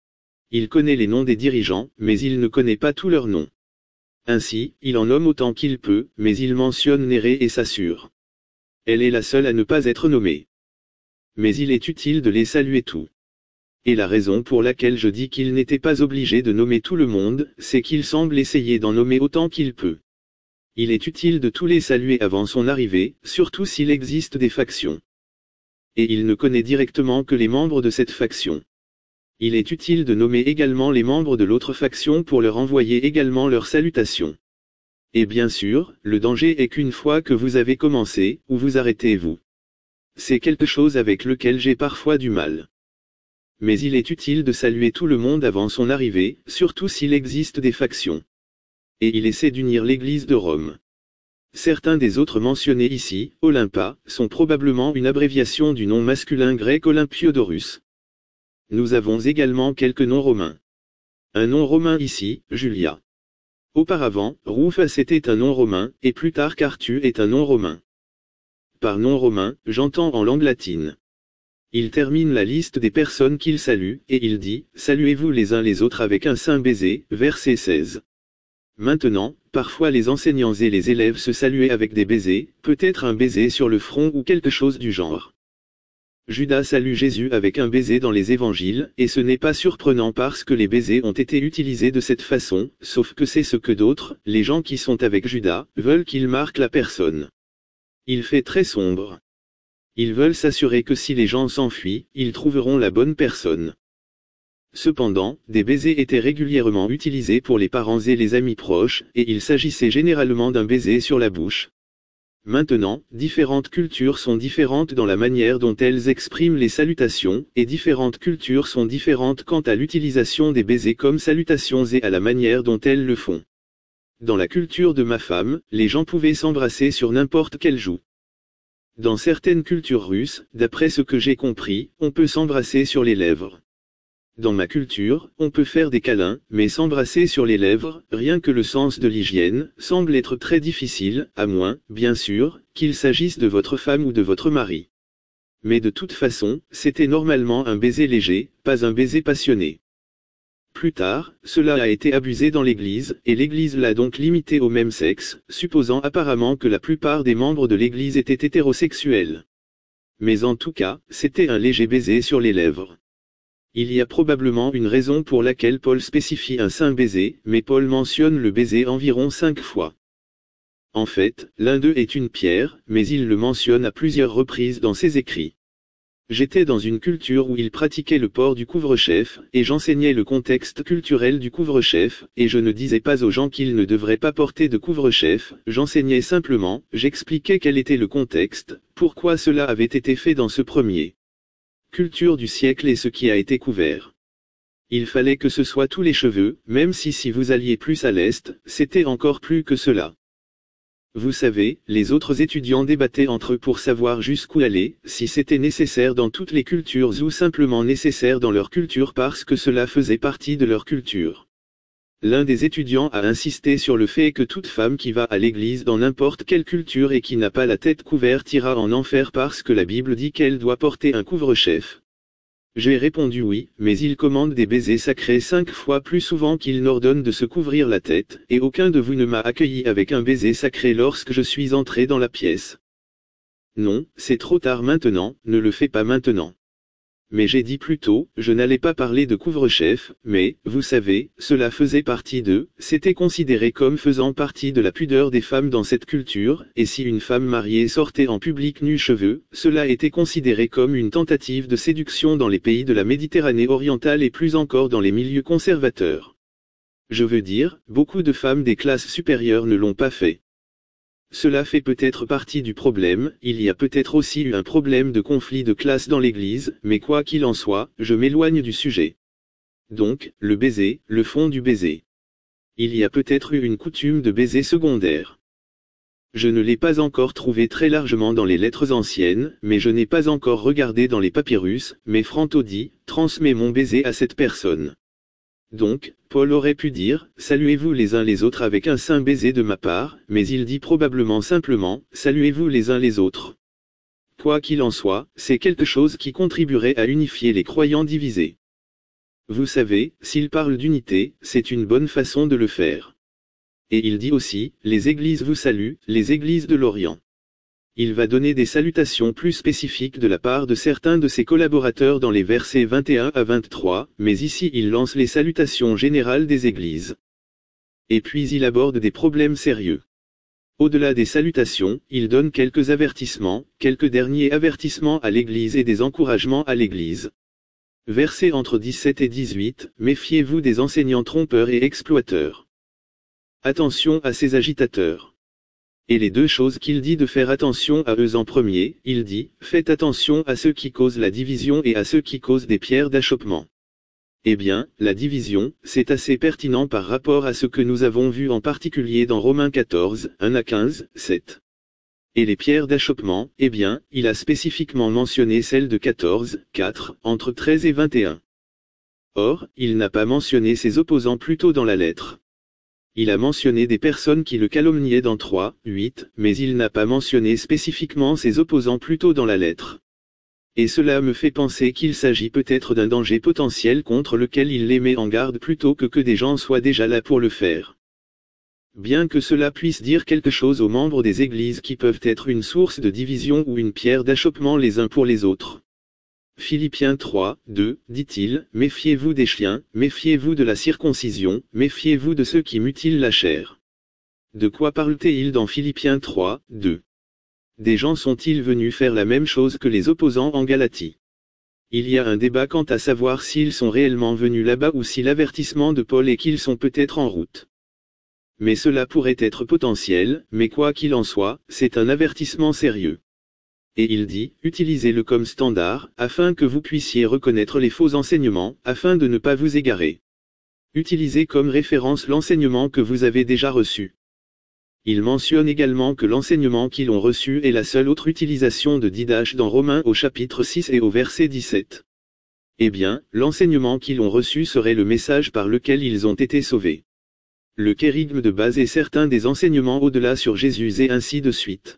Il connaît les noms des dirigeants, mais il ne connaît pas tous leurs noms. Ainsi, il en nomme autant qu'il peut, mais il mentionne Nérée et sa sœur. Elle est la seule à ne pas être nommée. Mais il est utile de les saluer tous. Et la raison pour laquelle je dis qu'il n'était pas obligé de nommer tout le monde, c'est qu'il semble essayer d'en nommer autant qu'il peut. Il est utile de tous les saluer avant son arrivée, surtout s'il existe des factions. Et il ne connaît directement que les membres de cette faction. Il est utile de nommer également les membres de l'autre faction pour leur envoyer également leurs salutations. Et bien sûr, le danger est qu'une fois que vous avez commencé, où vous arrêtez-vous. C'est quelque chose avec lequel j'ai parfois du mal. Mais il est utile de saluer tout le monde avant son arrivée, surtout s'il existe des factions. Et il essaie d'unir l'Église de Rome. Certains des autres mentionnés ici, Olympa, sont probablement une abréviation du nom masculin grec Olympiodorus. Nous avons également quelques noms romains. Un nom romain ici, Julia. Auparavant, Rufus était un nom romain, et plus tard Cartu est un nom romain. Par nom romain, j'entends en langue latine. Il termine la liste des personnes qu'il salue, et il dit, « Saluez-vous les uns les autres avec un saint baiser », verset seize. Maintenant, parfois les enseignants et les élèves se saluaient avec des baisers, peut-être un baiser sur le front ou quelque chose du genre. Judas salue Jésus avec un baiser dans les évangiles, et ce n'est pas surprenant parce que les baisers ont été utilisés de cette façon, sauf que c'est ce que d'autres, les gens qui sont avec Judas, veulent qu'il marque la personne. Il fait très sombre. Ils veulent s'assurer que si les gens s'enfuient, ils trouveront la bonne personne. Cependant, des baisers étaient régulièrement utilisés pour les parents et les amis proches, et il s'agissait généralement d'un baiser sur la bouche. Maintenant, différentes cultures sont différentes dans la manière dont elles expriment les salutations, et différentes cultures sont différentes quant à l'utilisation des baisers comme salutations et à la manière dont elles le font. Dans la culture de ma femme, les gens pouvaient s'embrasser sur n'importe quelle joue. Dans certaines cultures russes, d'après ce que j'ai compris, on peut s'embrasser sur les lèvres. Dans ma culture, on peut faire des câlins, mais s'embrasser sur les lèvres, rien que le sens de l'hygiène, semble être très difficile, à moins, bien sûr, qu'il s'agisse de votre femme ou de votre mari. Mais de toute façon, c'était normalement un baiser léger, pas un baiser passionné. Plus tard, cela a été abusé dans l'Église, et l'Église l'a donc limité au même sexe, supposant apparemment que la plupart des membres de l'Église étaient hétérosexuels. Mais en tout cas, c'était un léger baiser sur les lèvres. Il y a probablement une raison pour laquelle Paul spécifie un saint baiser, mais Paul mentionne le baiser environ cinq fois. En fait, l'un d'eux est une pierre, mais il le mentionne à plusieurs reprises dans ses écrits. J'étais dans une culture où ils pratiquaient le port du couvre-chef, et j'enseignais le contexte culturel du couvre-chef, et je ne disais pas aux gens qu'ils ne devraient pas porter de couvre-chef, j'enseignais simplement, j'expliquais quel était le contexte, pourquoi cela avait été fait dans ce premier culture du siècle et ce qui a été couvert. Il fallait que ce soit tous les cheveux, même si si vous alliez plus à l'est, c'était encore plus que cela. Vous savez, les autres étudiants débattaient entre eux pour savoir jusqu'où aller, si c'était nécessaire dans toutes les cultures ou simplement nécessaire dans leur culture parce que cela faisait partie de leur culture. L'un des étudiants a insisté sur le fait que toute femme qui va à l'église dans n'importe quelle culture et qui n'a pas la tête couverte ira en enfer parce que la Bible dit qu'elle doit porter un couvre-chef. J'ai répondu oui, mais il commande des baisers sacrés cinq fois plus souvent qu'il n'ordonne de se couvrir la tête, et aucun de vous ne m'a accueilli avec un baiser sacré lorsque je suis entré dans la pièce. Non, c'est trop tard maintenant, ne le fais pas maintenant. Mais j'ai dit plus tôt, je n'allais pas parler de couvre-chef, mais, vous savez, cela faisait partie d'eux, c'était considéré comme faisant partie de la pudeur des femmes dans cette culture, et si une femme mariée sortait en public nue cheveux, cela était considéré comme une tentative de séduction dans les pays de la Méditerranée orientale et plus encore dans les milieux conservateurs. Je veux dire, beaucoup de femmes des classes supérieures ne l'ont pas fait. Cela fait peut-être partie du problème, il y a peut-être aussi eu un problème de conflit de classe dans l'Église, mais quoi qu'il en soit, je m'éloigne du sujet. Donc, le baiser, le fond du baiser. Il y a peut-être eu une coutume de baiser secondaire. Je ne l'ai pas encore trouvé très largement dans les lettres anciennes, mais je n'ai pas encore regardé dans les papyrus, mais Franto dit, transmets mon baiser à cette personne. Donc, Paul aurait pu dire, saluez-vous les uns les autres avec un saint baiser de ma part, mais il dit probablement simplement, saluez-vous les uns les autres. Quoi qu'il en soit, c'est quelque chose qui contribuerait à unifier les croyants divisés. Vous savez, s'il parle d'unité, c'est une bonne façon de le faire. Et il dit aussi, les églises vous saluent, les églises de l'Orient. Il va donner des salutations plus spécifiques de la part de certains de ses collaborateurs dans les versets vingt et un à vingt-trois, mais ici il lance les salutations générales des églises. Et puis il aborde des problèmes sérieux. Au-delà des salutations, il donne quelques avertissements, quelques derniers avertissements à l'Église et des encouragements à l'Église. Versets entre dix-sept et dix-huit, méfiez-vous des enseignants trompeurs et exploiteurs. Attention à ces agitateurs. Et les deux choses qu'il dit de faire attention à eux en premier, il dit, faites attention à ceux qui causent la division et à ceux qui causent des pierres d'achoppement. Eh bien, la division, c'est assez pertinent par rapport à ce que nous avons vu en particulier dans Romains quatorze, un à quinze, sept. Et les pierres d'achoppement, eh bien, il a spécifiquement mentionné celle de quatorze, quatre, entre treize et vingt et un. Or, il n'a pas mentionné ses opposants plus tôt dans la lettre. Il a mentionné des personnes qui le calomniaient dans trois, huit, mais il n'a pas mentionné spécifiquement ses opposants plus tôt dans la lettre. Et cela me fait penser qu'il s'agit peut-être d'un danger potentiel contre lequel il les met en garde plutôt que que des gens soient déjà là pour le faire. Bien que cela puisse dire quelque chose aux membres des églises qui peuvent être une source de division ou une pierre d'achoppement les uns pour les autres. Philippiens trois, deux, dit-il, méfiez-vous des chiens, méfiez-vous de la circoncision, méfiez-vous de ceux qui mutilent la chair. De quoi parle-t-il dans Philippiens trois, deux? Des gens sont-ils venus faire la même chose que les opposants en Galatie? Il y a un débat quant à savoir s'ils sont réellement venus là-bas ou si l'avertissement de Paul est qu'ils sont peut-être en route. Mais cela pourrait être potentiel, mais quoi qu'il en soit, c'est un avertissement sérieux. Et il dit, utilisez-le comme standard, afin que vous puissiez reconnaître les faux enseignements, afin de ne pas vous égarer. Utilisez comme référence l'enseignement que vous avez déjà reçu. Il mentionne également que l'enseignement qu'ils ont reçu est la seule autre utilisation de Didache dans Romains au chapitre six et au verset dix-sept. Eh bien, l'enseignement qu'ils ont reçu serait le message par lequel ils ont été sauvés. Le kérigme de base est certain des enseignements au-delà sur Jésus et ainsi de suite.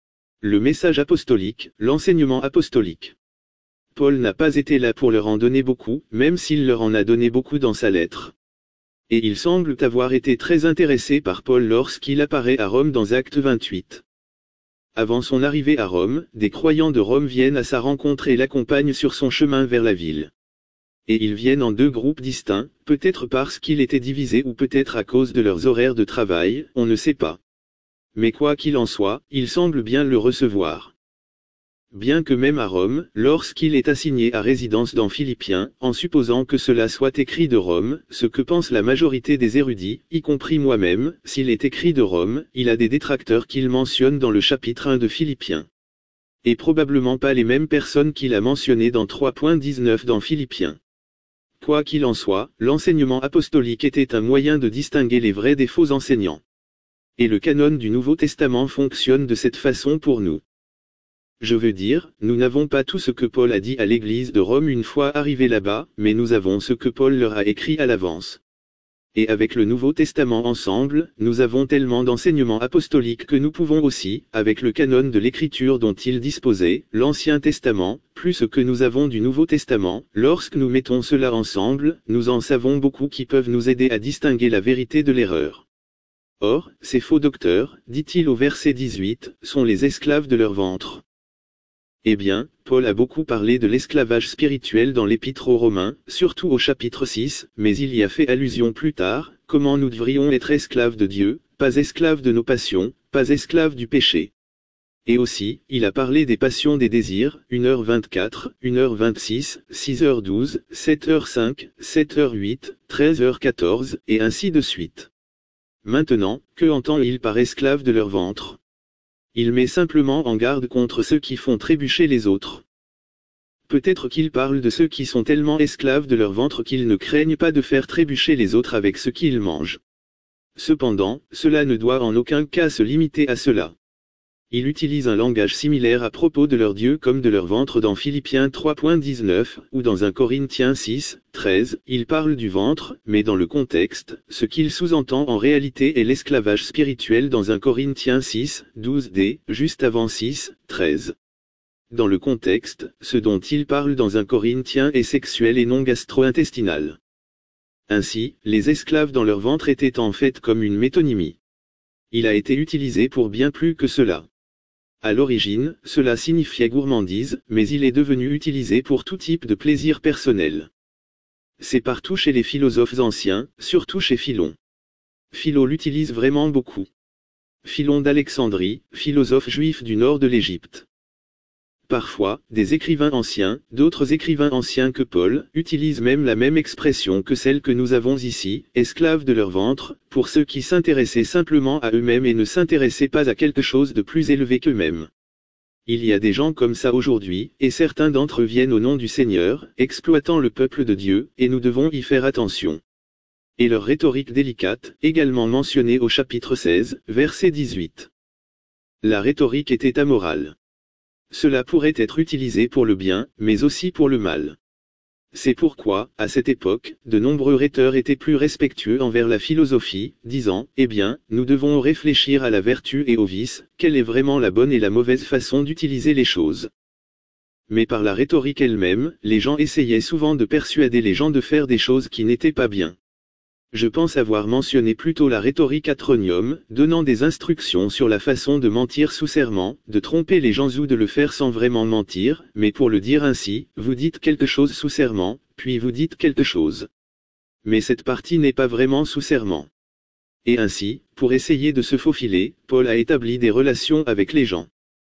Le message apostolique, l'enseignement apostolique. Paul n'a pas été là pour leur en donner beaucoup, même s'il leur en a donné beaucoup dans sa lettre. Et il semble avoir été très intéressé par Paul lorsqu'il apparaît à Rome dans Actes vingt-huit. Avant son arrivée à Rome, des croyants de Rome viennent à sa rencontre et l'accompagnent sur son chemin vers la ville. Et ils viennent en deux groupes distincts, peut-être parce qu'ils étaient divisés ou peut-être à cause de leurs horaires de travail, on ne sait pas. Mais quoi qu'il en soit, il semble bien le recevoir. Bien que même à Rome, lorsqu'il est assigné à résidence dans Philippiens, en supposant que cela soit écrit de Rome, ce que pense la majorité des érudits, y compris moi-même, s'il est écrit de Rome, il a des détracteurs qu'il mentionne dans le chapitre un de Philippiens. Et probablement pas les mêmes personnes qu'il a mentionnées dans trois dix-neuf dans Philippiens. Quoi qu'il en soit, l'enseignement apostolique était un moyen de distinguer les vrais des faux enseignants. Et le canon du Nouveau Testament fonctionne de cette façon pour nous. Je veux dire, nous n'avons pas tout ce que Paul a dit à l'église de Rome une fois arrivé là-bas, mais nous avons ce que Paul leur a écrit à l'avance. Et avec le Nouveau Testament ensemble, nous avons tellement d'enseignements apostoliques que nous pouvons aussi, avec le canon de l'écriture dont il disposait, l'Ancien Testament, plus ce que nous avons du Nouveau Testament, lorsque nous mettons cela ensemble, nous en savons beaucoup qui peuvent nous aider à distinguer la vérité de l'erreur. Or, ces faux docteurs, dit-il au verset dix-huit, sont les esclaves de leur ventre. Eh bien, Paul a beaucoup parlé de l'esclavage spirituel dans l'Épître aux Romains, surtout au chapitre six, mais il y a fait allusion plus tard, comment nous devrions être esclaves de Dieu, pas esclaves de nos passions, pas esclaves du péché. Et aussi, il a parlé des passions des désirs, une heure vingt-quatre, une heure vingt-six, six heures douze, sept heures cinq, sept heures huit, treize heures quatorze, et ainsi de suite. Maintenant, que entend-il par esclaves de leur ventre? Il met simplement en garde contre ceux qui font trébucher les autres. Peut-être qu'il parle de ceux qui sont tellement esclaves de leur ventre qu'ils ne craignent pas de faire trébucher les autres avec ce qu'ils mangent. Cependant, cela ne doit en aucun cas se limiter à cela. Il utilise un langage similaire à propos de leur Dieu comme de leur ventre dans Philippiens trois dix-neuf, ou dans un Corinthiens six, treize, il parle du ventre, mais dans le contexte, ce qu'il sous-entend en réalité est l'esclavage spirituel dans un Corinthiens six, douze d, juste avant six, treize. Dans le contexte, ce dont il parle dans un Corinthiens est sexuel et non gastro-intestinal. Ainsi, les esclaves dans leur ventre étaient en fait comme une métonymie. Il a été utilisé pour bien plus que cela. À l'origine, cela signifiait gourmandise, mais il est devenu utilisé pour tout type de plaisir personnel. C'est partout chez les philosophes anciens, surtout chez Philon. Philo l'utilise vraiment beaucoup. Philon d'Alexandrie, philosophe juif du nord de l'Égypte. Parfois, des écrivains anciens, d'autres écrivains anciens que Paul, utilisent même la même expression que celle que nous avons ici, esclaves de leur ventre, pour ceux qui s'intéressaient simplement à eux-mêmes et ne s'intéressaient pas à quelque chose de plus élevé qu'eux-mêmes. Il y a des gens comme ça aujourd'hui, et certains d'entre eux viennent au nom du Seigneur, exploitant le peuple de Dieu, et nous devons y faire attention. Et leur rhétorique délicate, également mentionnée au chapitre seize, verset dix-huit. La rhétorique était amorale. Cela pourrait être utilisé pour le bien, mais aussi pour le mal. C'est pourquoi, à cette époque, de nombreux rhéteurs étaient plus respectueux envers la philosophie, disant, eh bien, nous devons réfléchir à la vertu et au vice, quelle est vraiment la bonne et la mauvaise façon d'utiliser les choses. Mais par la rhétorique elle-même, les gens essayaient souvent de persuader les gens de faire des choses qui n'étaient pas bien. Je pense avoir mentionné plutôt la rhétorique atronium, donnant des instructions sur la façon de mentir sous serment, de tromper les gens ou de le faire sans vraiment mentir, mais pour le dire ainsi, vous dites quelque chose sous serment, puis vous dites quelque chose. Mais cette partie n'est pas vraiment sous serment. Et ainsi, pour essayer de se faufiler, Paul a établi des relations avec les gens.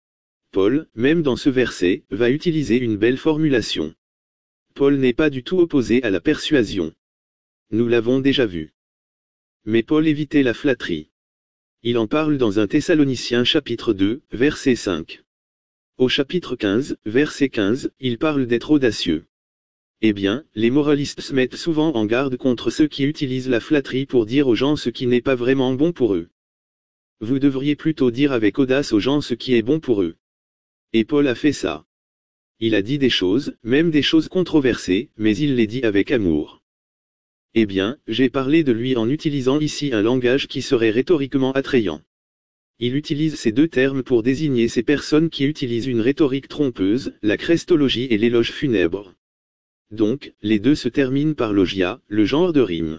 Paul, même dans ce verset, va utiliser une belle formulation. Paul n'est pas du tout opposé à la persuasion. Nous l'avons déjà vu. Mais Paul évitait la flatterie. Il en parle dans un Thessaloniciens chapitre deux, verset cinq. Au chapitre quinze, verset quinze, il parle d'être audacieux. Eh bien, les moralistes se mettent souvent en garde contre ceux qui utilisent la flatterie pour dire aux gens ce qui n'est pas vraiment bon pour eux. Vous devriez plutôt dire avec audace aux gens ce qui est bon pour eux. Et Paul a fait ça. Il a dit des choses, même des choses controversées, mais il les dit avec amour. Eh bien, j'ai parlé de lui en utilisant ici un langage qui serait rhétoriquement attrayant. Il utilise ces deux termes pour désigner ces personnes qui utilisent une rhétorique trompeuse, la christologie et l'éloge funèbre. Donc, les deux se terminent par logia, le genre de rime.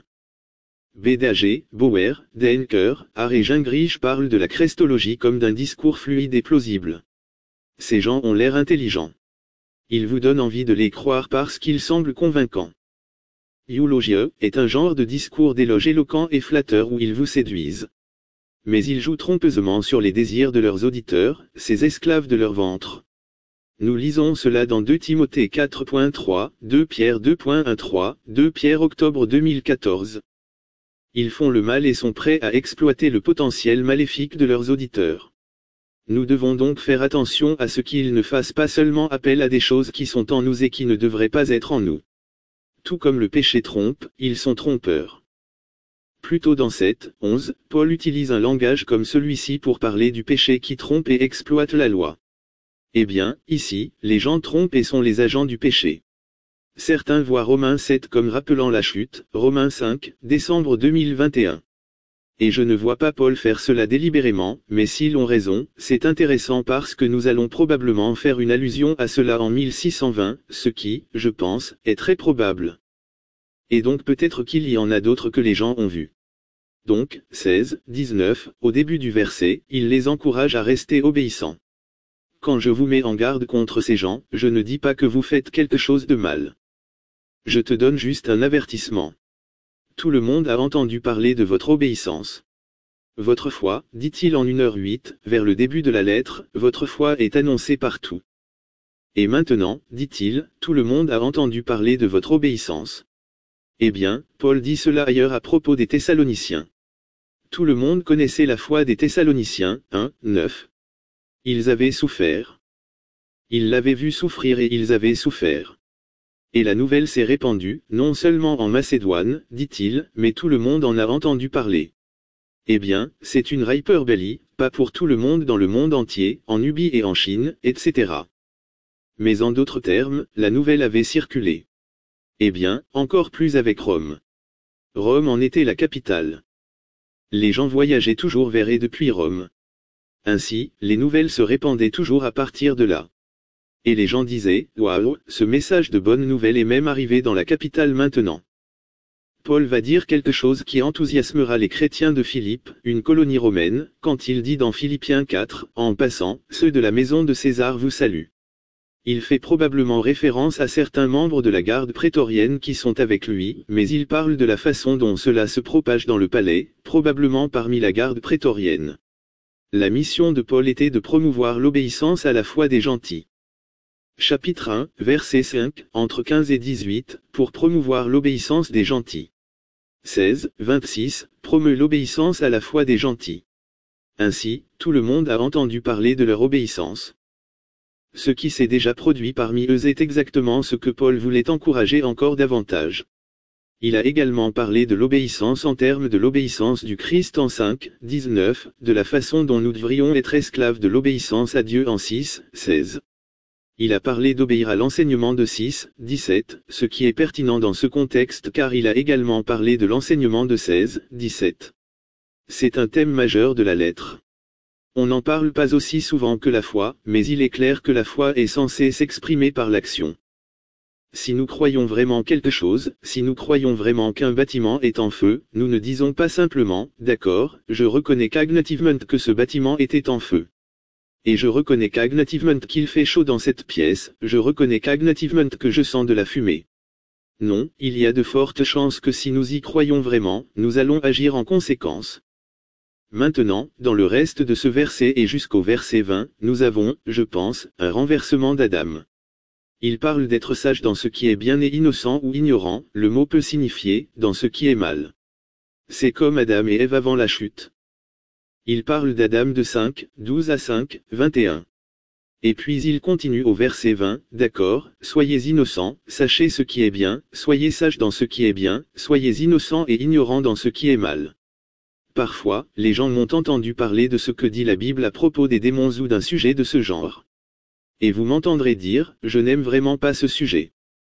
Bédager, Bauer, Denker, Hare et Gingrich parlent de la christologie comme d'un discours fluide et plausible. Ces gens ont l'air intelligents. Ils vous donnent envie de les croire parce qu'ils semblent convaincants. Eulogieux est un genre de discours d'éloge éloquent et flatteur où ils vous séduisent. Mais ils jouent trompeusement sur les désirs de leurs auditeurs, ces esclaves de leur ventre. Nous lisons cela dans deux Timothée quatre trois, deux Pierre deux treize, deux Pierre octobre deux mille quatorze. Ils font le mal et sont prêts à exploiter le potentiel maléfique de leurs auditeurs. Nous devons donc faire attention à ce qu'ils ne fassent pas seulement appel à des choses qui sont en nous et qui ne devraient pas être en nous. Tout comme le péché trompe, ils sont trompeurs. Plus tôt dans sept, onze, Paul utilise un langage comme celui-ci pour parler du péché qui trompe et exploite la loi. Eh bien, ici, les gens trompent et sont les agents du péché. Certains voient Romains sept comme rappelant la chute, Romains cinq, décembre deux mille vingt et un. Et je ne vois pas Paul faire cela délibérément, mais s'ils ont raison, c'est intéressant parce que nous allons probablement faire une allusion à cela en mille six cent vingt, ce qui, je pense, est très probable. Et donc peut-être qu'il y en a d'autres que les gens ont vus. Donc, seize, dix-neuf, au début du verset, il les encourage à rester obéissants. Quand je vous mets en garde contre ces gens, je ne dis pas que vous faites quelque chose de mal. Je te donne juste un avertissement. Tout le monde a entendu parler de votre obéissance. Votre foi, dit-il en une heure huit, vers le début de la lettre, votre foi est annoncée partout. Et maintenant, dit-il, tout le monde a entendu parler de votre obéissance. Eh bien, Paul dit cela ailleurs à propos des Thessaloniciens. Tout le monde connaissait la foi des Thessaloniciens, un, neuf. Ils avaient souffert. Ils l'avaient vu souffrir et ils avaient souffert. Et la nouvelle s'est répandue, non seulement en Macédoine, dit-il, mais tout le monde en a entendu parler. Eh bien, c'est une hyperbole, pas pour tout le monde dans le monde entier, en Nubie et en Chine, et cetera. Mais en d'autres termes, la nouvelle avait circulé. Eh bien, encore plus avec Rome. Rome en était la capitale. Les gens voyageaient toujours vers et depuis Rome. Ainsi, les nouvelles se répandaient toujours à partir de là. Et les gens disaient, waouh, ce message de bonne nouvelle est même arrivé dans la capitale maintenant. Paul va dire quelque chose qui enthousiasmera les chrétiens de Philippe, une colonie romaine, quand il dit dans Philippiens quatre, en passant, ceux de la maison de César vous saluent. Il fait probablement référence à certains membres de la garde prétorienne qui sont avec lui, mais il parle de la façon dont cela se propage dans le palais, probablement parmi la garde prétorienne. La mission de Paul était de promouvoir l'obéissance à la foi des gentils. Chapitre un, verset cinq, entre quinze et dix-huit, pour promouvoir l'obéissance des gentils. seize, vingt-six, promeut l'obéissance à la foi des gentils. Ainsi, tout le monde a entendu parler de leur obéissance. Ce qui s'est déjà produit parmi eux est exactement ce que Paul voulait encourager encore davantage. Il a également parlé de l'obéissance en termes de l'obéissance du Christ en cinq, dix-neuf, de la façon dont nous devrions être esclaves de l'obéissance à Dieu en six, seize. Il a parlé d'obéir à l'enseignement de six, dix-sept, ce qui est pertinent dans ce contexte car il a également parlé de l'enseignement de seize, dix-sept. C'est un thème majeur de la lettre. On n'en parle pas aussi souvent que la foi, mais il est clair que la foi est censée s'exprimer par l'action. Si nous croyons vraiment quelque chose, si nous croyons vraiment qu'un bâtiment est en feu, nous ne disons pas simplement, d'accord, je reconnais cognitivement que ce bâtiment était en feu. Et je reconnais cognitivement qu'il fait chaud dans cette pièce, je reconnais cognitivement que je sens de la fumée. Non, il y a de fortes chances que si nous y croyons vraiment, nous allons agir en conséquence. Maintenant, dans le reste de ce verset et jusqu'au verset vingt, nous avons, je pense, un renversement d'Adam. Il parle d'être sage dans ce qui est bien et innocent ou ignorant, le mot peut signifier, dans ce qui est mal. C'est comme Adam et Ève avant la chute. Il parle d'Adam de cinq, douze à cinq, vingt et un. Et puis il continue au verset vingt, d'accord, soyez innocents, sachez ce qui est bien, soyez sages dans ce qui est bien, soyez innocents et ignorants dans ce qui est mal. Parfois, les gens m'ont entendu parler de ce que dit la Bible à propos des démons ou d'un sujet de ce genre. Et vous m'entendrez dire, je n'aime vraiment pas ce sujet.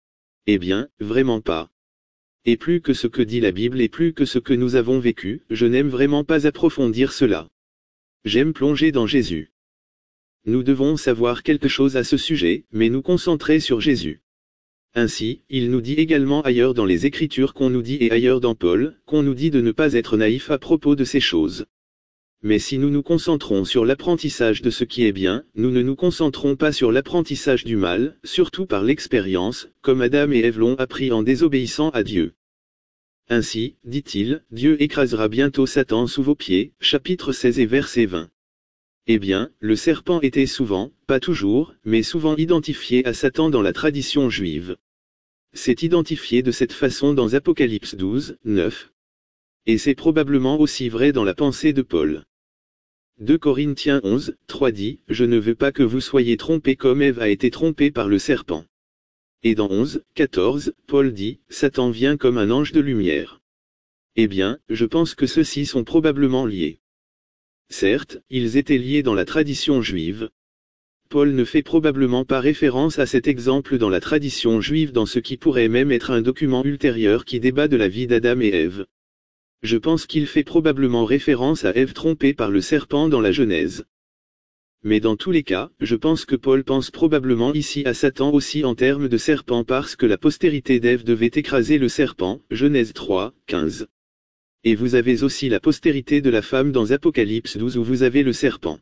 Eh bien, vraiment pas. Et plus que ce que dit la Bible et plus que ce que nous avons vécu, je n'aime vraiment pas approfondir cela. J'aime plonger dans Jésus. Nous devons savoir quelque chose à ce sujet, mais nous concentrer sur Jésus. Ainsi, il nous dit également ailleurs dans les Écritures qu'on nous dit et ailleurs dans Paul, qu'on nous dit de ne pas être naïf à propos de ces choses. Mais si nous nous concentrons sur l'apprentissage de ce qui est bien, nous ne nous concentrons pas sur l'apprentissage du mal, surtout par l'expérience, comme Adam et Ève l'ont appris en désobéissant à Dieu. Ainsi, dit-il, Dieu écrasera bientôt Satan sous vos pieds, chapitre seize et verset vingt. Eh bien, le serpent était souvent, pas toujours, mais souvent identifié à Satan dans la tradition juive. C'est identifié de cette façon dans Apocalypse douze, neuf. Et c'est probablement aussi vrai dans la pensée de Paul. deux Corinthiens onze, trois dit, je ne veux pas que vous soyez trompés comme Ève a été trompée par le serpent. Et dans onze, quatorze, Paul dit, Satan vient comme un ange de lumière. Eh bien, je pense que ceux-ci sont probablement liés. Certes, ils étaient liés dans la tradition juive. Paul ne fait probablement pas référence à cet exemple dans la tradition juive dans ce qui pourrait même être un document ultérieur qui débat de la vie d'Adam et Ève. Je pense qu'il fait probablement référence à Ève trompée par le serpent dans la Genèse. Mais dans tous les cas, je pense que Paul pense probablement ici à Satan aussi en termes de serpent parce que la postérité d'Ève devait écraser le serpent, Genèse trois, quinze. Et vous avez aussi la postérité de la femme dans Apocalypse douze où vous avez le serpent.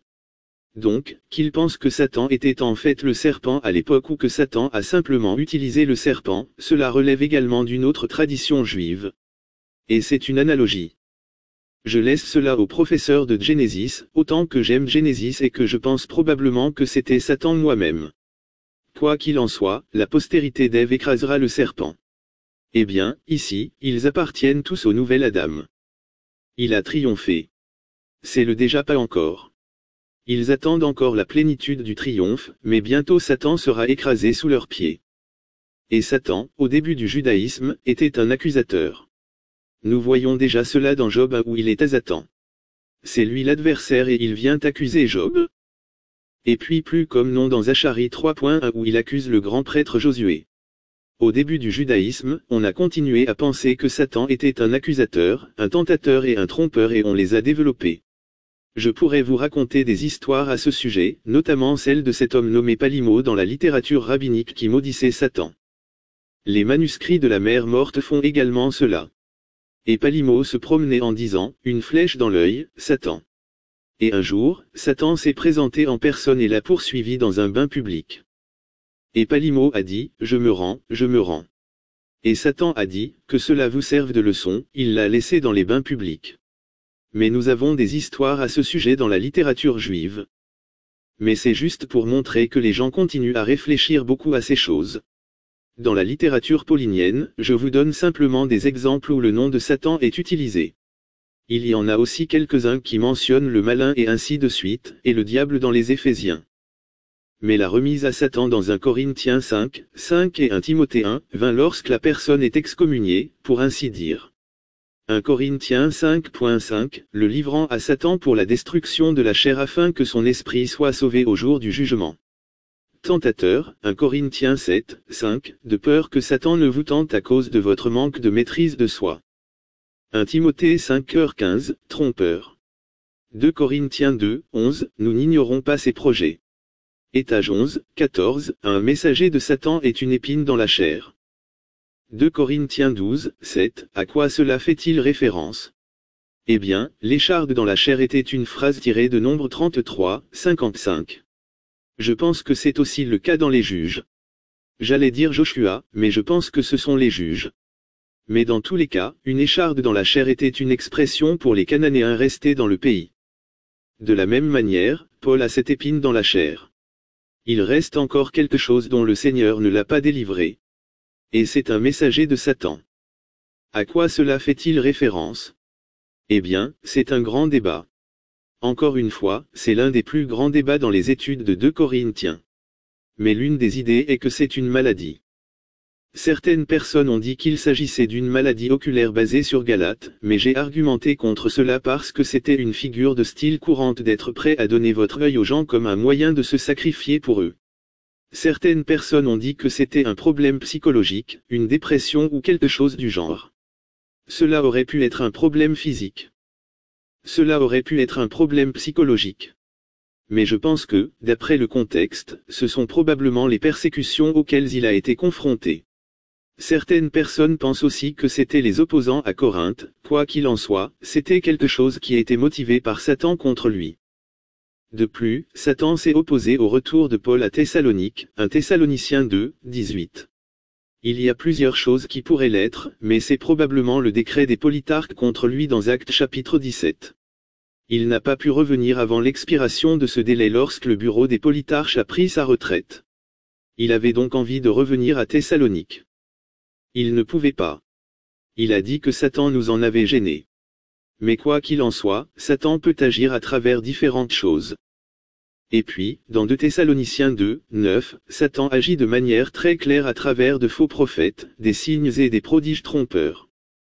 Donc, qu'il pense que Satan était en fait le serpent à l'époque ou que Satan a simplement utilisé le serpent, cela relève également d'une autre tradition juive. Et c'est une analogie. Je laisse cela au professeur de Genesis, autant que j'aime Genesis et que je pense probablement que c'était Satan moi-même. Quoi qu'il en soit, la postérité d'Ève écrasera le serpent. Eh bien, ici, ils appartiennent tous au nouvel Adam. Il a triomphé. C'est le déjà pas encore. Ils attendent encore la plénitude du triomphe, mais bientôt Satan sera écrasé sous leurs pieds. Et Satan, au début du judaïsme, était un accusateur. Nous voyons déjà cela dans Job où il est à Satan. C'est lui l'adversaire et il vient accuser Job. Et puis plus comme non dans Zacharie trois point un où il accuse le grand prêtre Josué. Au début du judaïsme, on a continué à penser que Satan était un accusateur, un tentateur et un trompeur et on les a développés. Je pourrais vous raconter des histoires à ce sujet, notamment celle de cet homme nommé Palimo dans la littérature rabbinique qui maudissait Satan. Les manuscrits de la mer morte font également cela. Et Palimo se promenait en disant, une flèche dans l'œil, Satan. Et un jour, Satan s'est présenté en personne et l'a poursuivi dans un bain public. Et Palimo a dit, je me rends, je me rends. Et Satan a dit, que cela vous serve de leçon, il l'a laissé dans les bains publics. Mais nous avons des histoires à ce sujet dans la littérature juive. Mais c'est juste pour montrer que les gens continuent à réfléchir beaucoup à ces choses. Dans la littérature paulinienne, je vous donne simplement des exemples où le nom de Satan est utilisé. Il y en a aussi quelques-uns qui mentionnent le malin et ainsi de suite, et le diable dans les Éphésiens. Mais la remise à Satan dans un Corinthiens cinq, cinq et un Timothée un, vingt lorsque la personne est excommuniée, pour ainsi dire. un Corinthiens cinq point cinq, le livrant à Satan pour la destruction de la chair afin que son esprit soit sauvé au jour du jugement. Tentateur, un Corinthiens sept, cinq, de peur que Satan ne vous tente à cause de votre manque de maîtrise de soi. un Timothée cinq quinze, trompeur. deux Corinthiens deux, onze, nous n'ignorons pas ses projets. Étage onze, quatorze, un messager de Satan est une épine dans la chair. deux Corinthiens douze, sept, à quoi cela fait-il référence? Eh bien, l'écharde dans la chair était une phrase tirée de Nombre trente-trois, cinquante-cinq. Je pense que c'est aussi le cas dans les juges. J'allais dire Joshua, mais je pense que ce sont les juges. Mais dans tous les cas, une écharde dans la chair était une expression pour les Cananéens restés dans le pays. De la même manière, Paul a cette épine dans la chair. Il reste encore quelque chose dont le Seigneur ne l'a pas délivré. Et c'est un messager de Satan. À quoi cela fait-il référence? Eh bien, c'est un grand débat. Encore une fois, c'est l'un des plus grands débats dans les études de deux Corinthiens. Mais l'une des idées est que c'est une maladie. Certaines personnes ont dit qu'il s'agissait d'une maladie oculaire basée sur Galate, mais j'ai argumenté contre cela parce que c'était une figure de style courante d'être prêt à donner votre œil aux gens comme un moyen de se sacrifier pour eux. Certaines personnes ont dit que c'était un problème psychologique, une dépression ou quelque chose du genre. Cela aurait pu être un problème physique. Cela aurait pu être un problème psychologique. Mais je pense que, d'après le contexte, ce sont probablement les persécutions auxquelles il a été confronté. Certaines personnes pensent aussi que c'était les opposants à Corinthe, quoi qu'il en soit, c'était quelque chose qui a été motivé par Satan contre lui. De plus, Satan s'est opposé au retour de Paul à Thessalonique, un Thessaloniciens deux, dix-huit. Il y a plusieurs choses qui pourraient l'être, mais c'est probablement le décret des politarques contre lui dans Actes chapitre dix-sept. Il n'a pas pu revenir avant l'expiration de ce délai lorsque le bureau des politarches a pris sa retraite. Il avait donc envie de revenir à Thessalonique. Il ne pouvait pas. Il a dit que Satan nous en avait gênés. Mais quoi qu'il en soit, Satan peut agir à travers différentes choses. Et puis, dans deux Thessaloniciens deux, neuf, Satan agit de manière très claire à travers de faux prophètes, des signes et des prodiges trompeurs.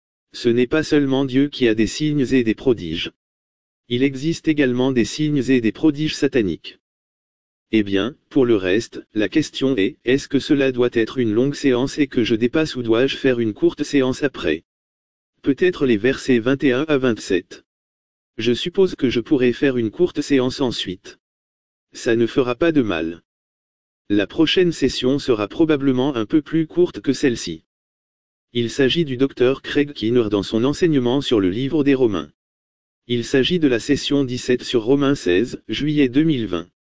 Ce n'est pas seulement Dieu qui a des signes et des prodiges. Il existe également des signes et des prodiges sataniques. Eh bien, pour le reste, la question est, est-ce que cela doit être une longue séance et que je dépasse ou dois-je faire une courte séance après? Peut-être les versets vingt et un à vingt-sept. Je suppose que je pourrai faire une courte séance ensuite. Ça ne fera pas de mal. La prochaine session sera probablement un peu plus courte que celle-ci. Il s'agit du docteur Craig Keener dans son enseignement sur le livre des Romains. Il s'agit de la session dix-sept sur Romains seize, juillet deux mille vingt.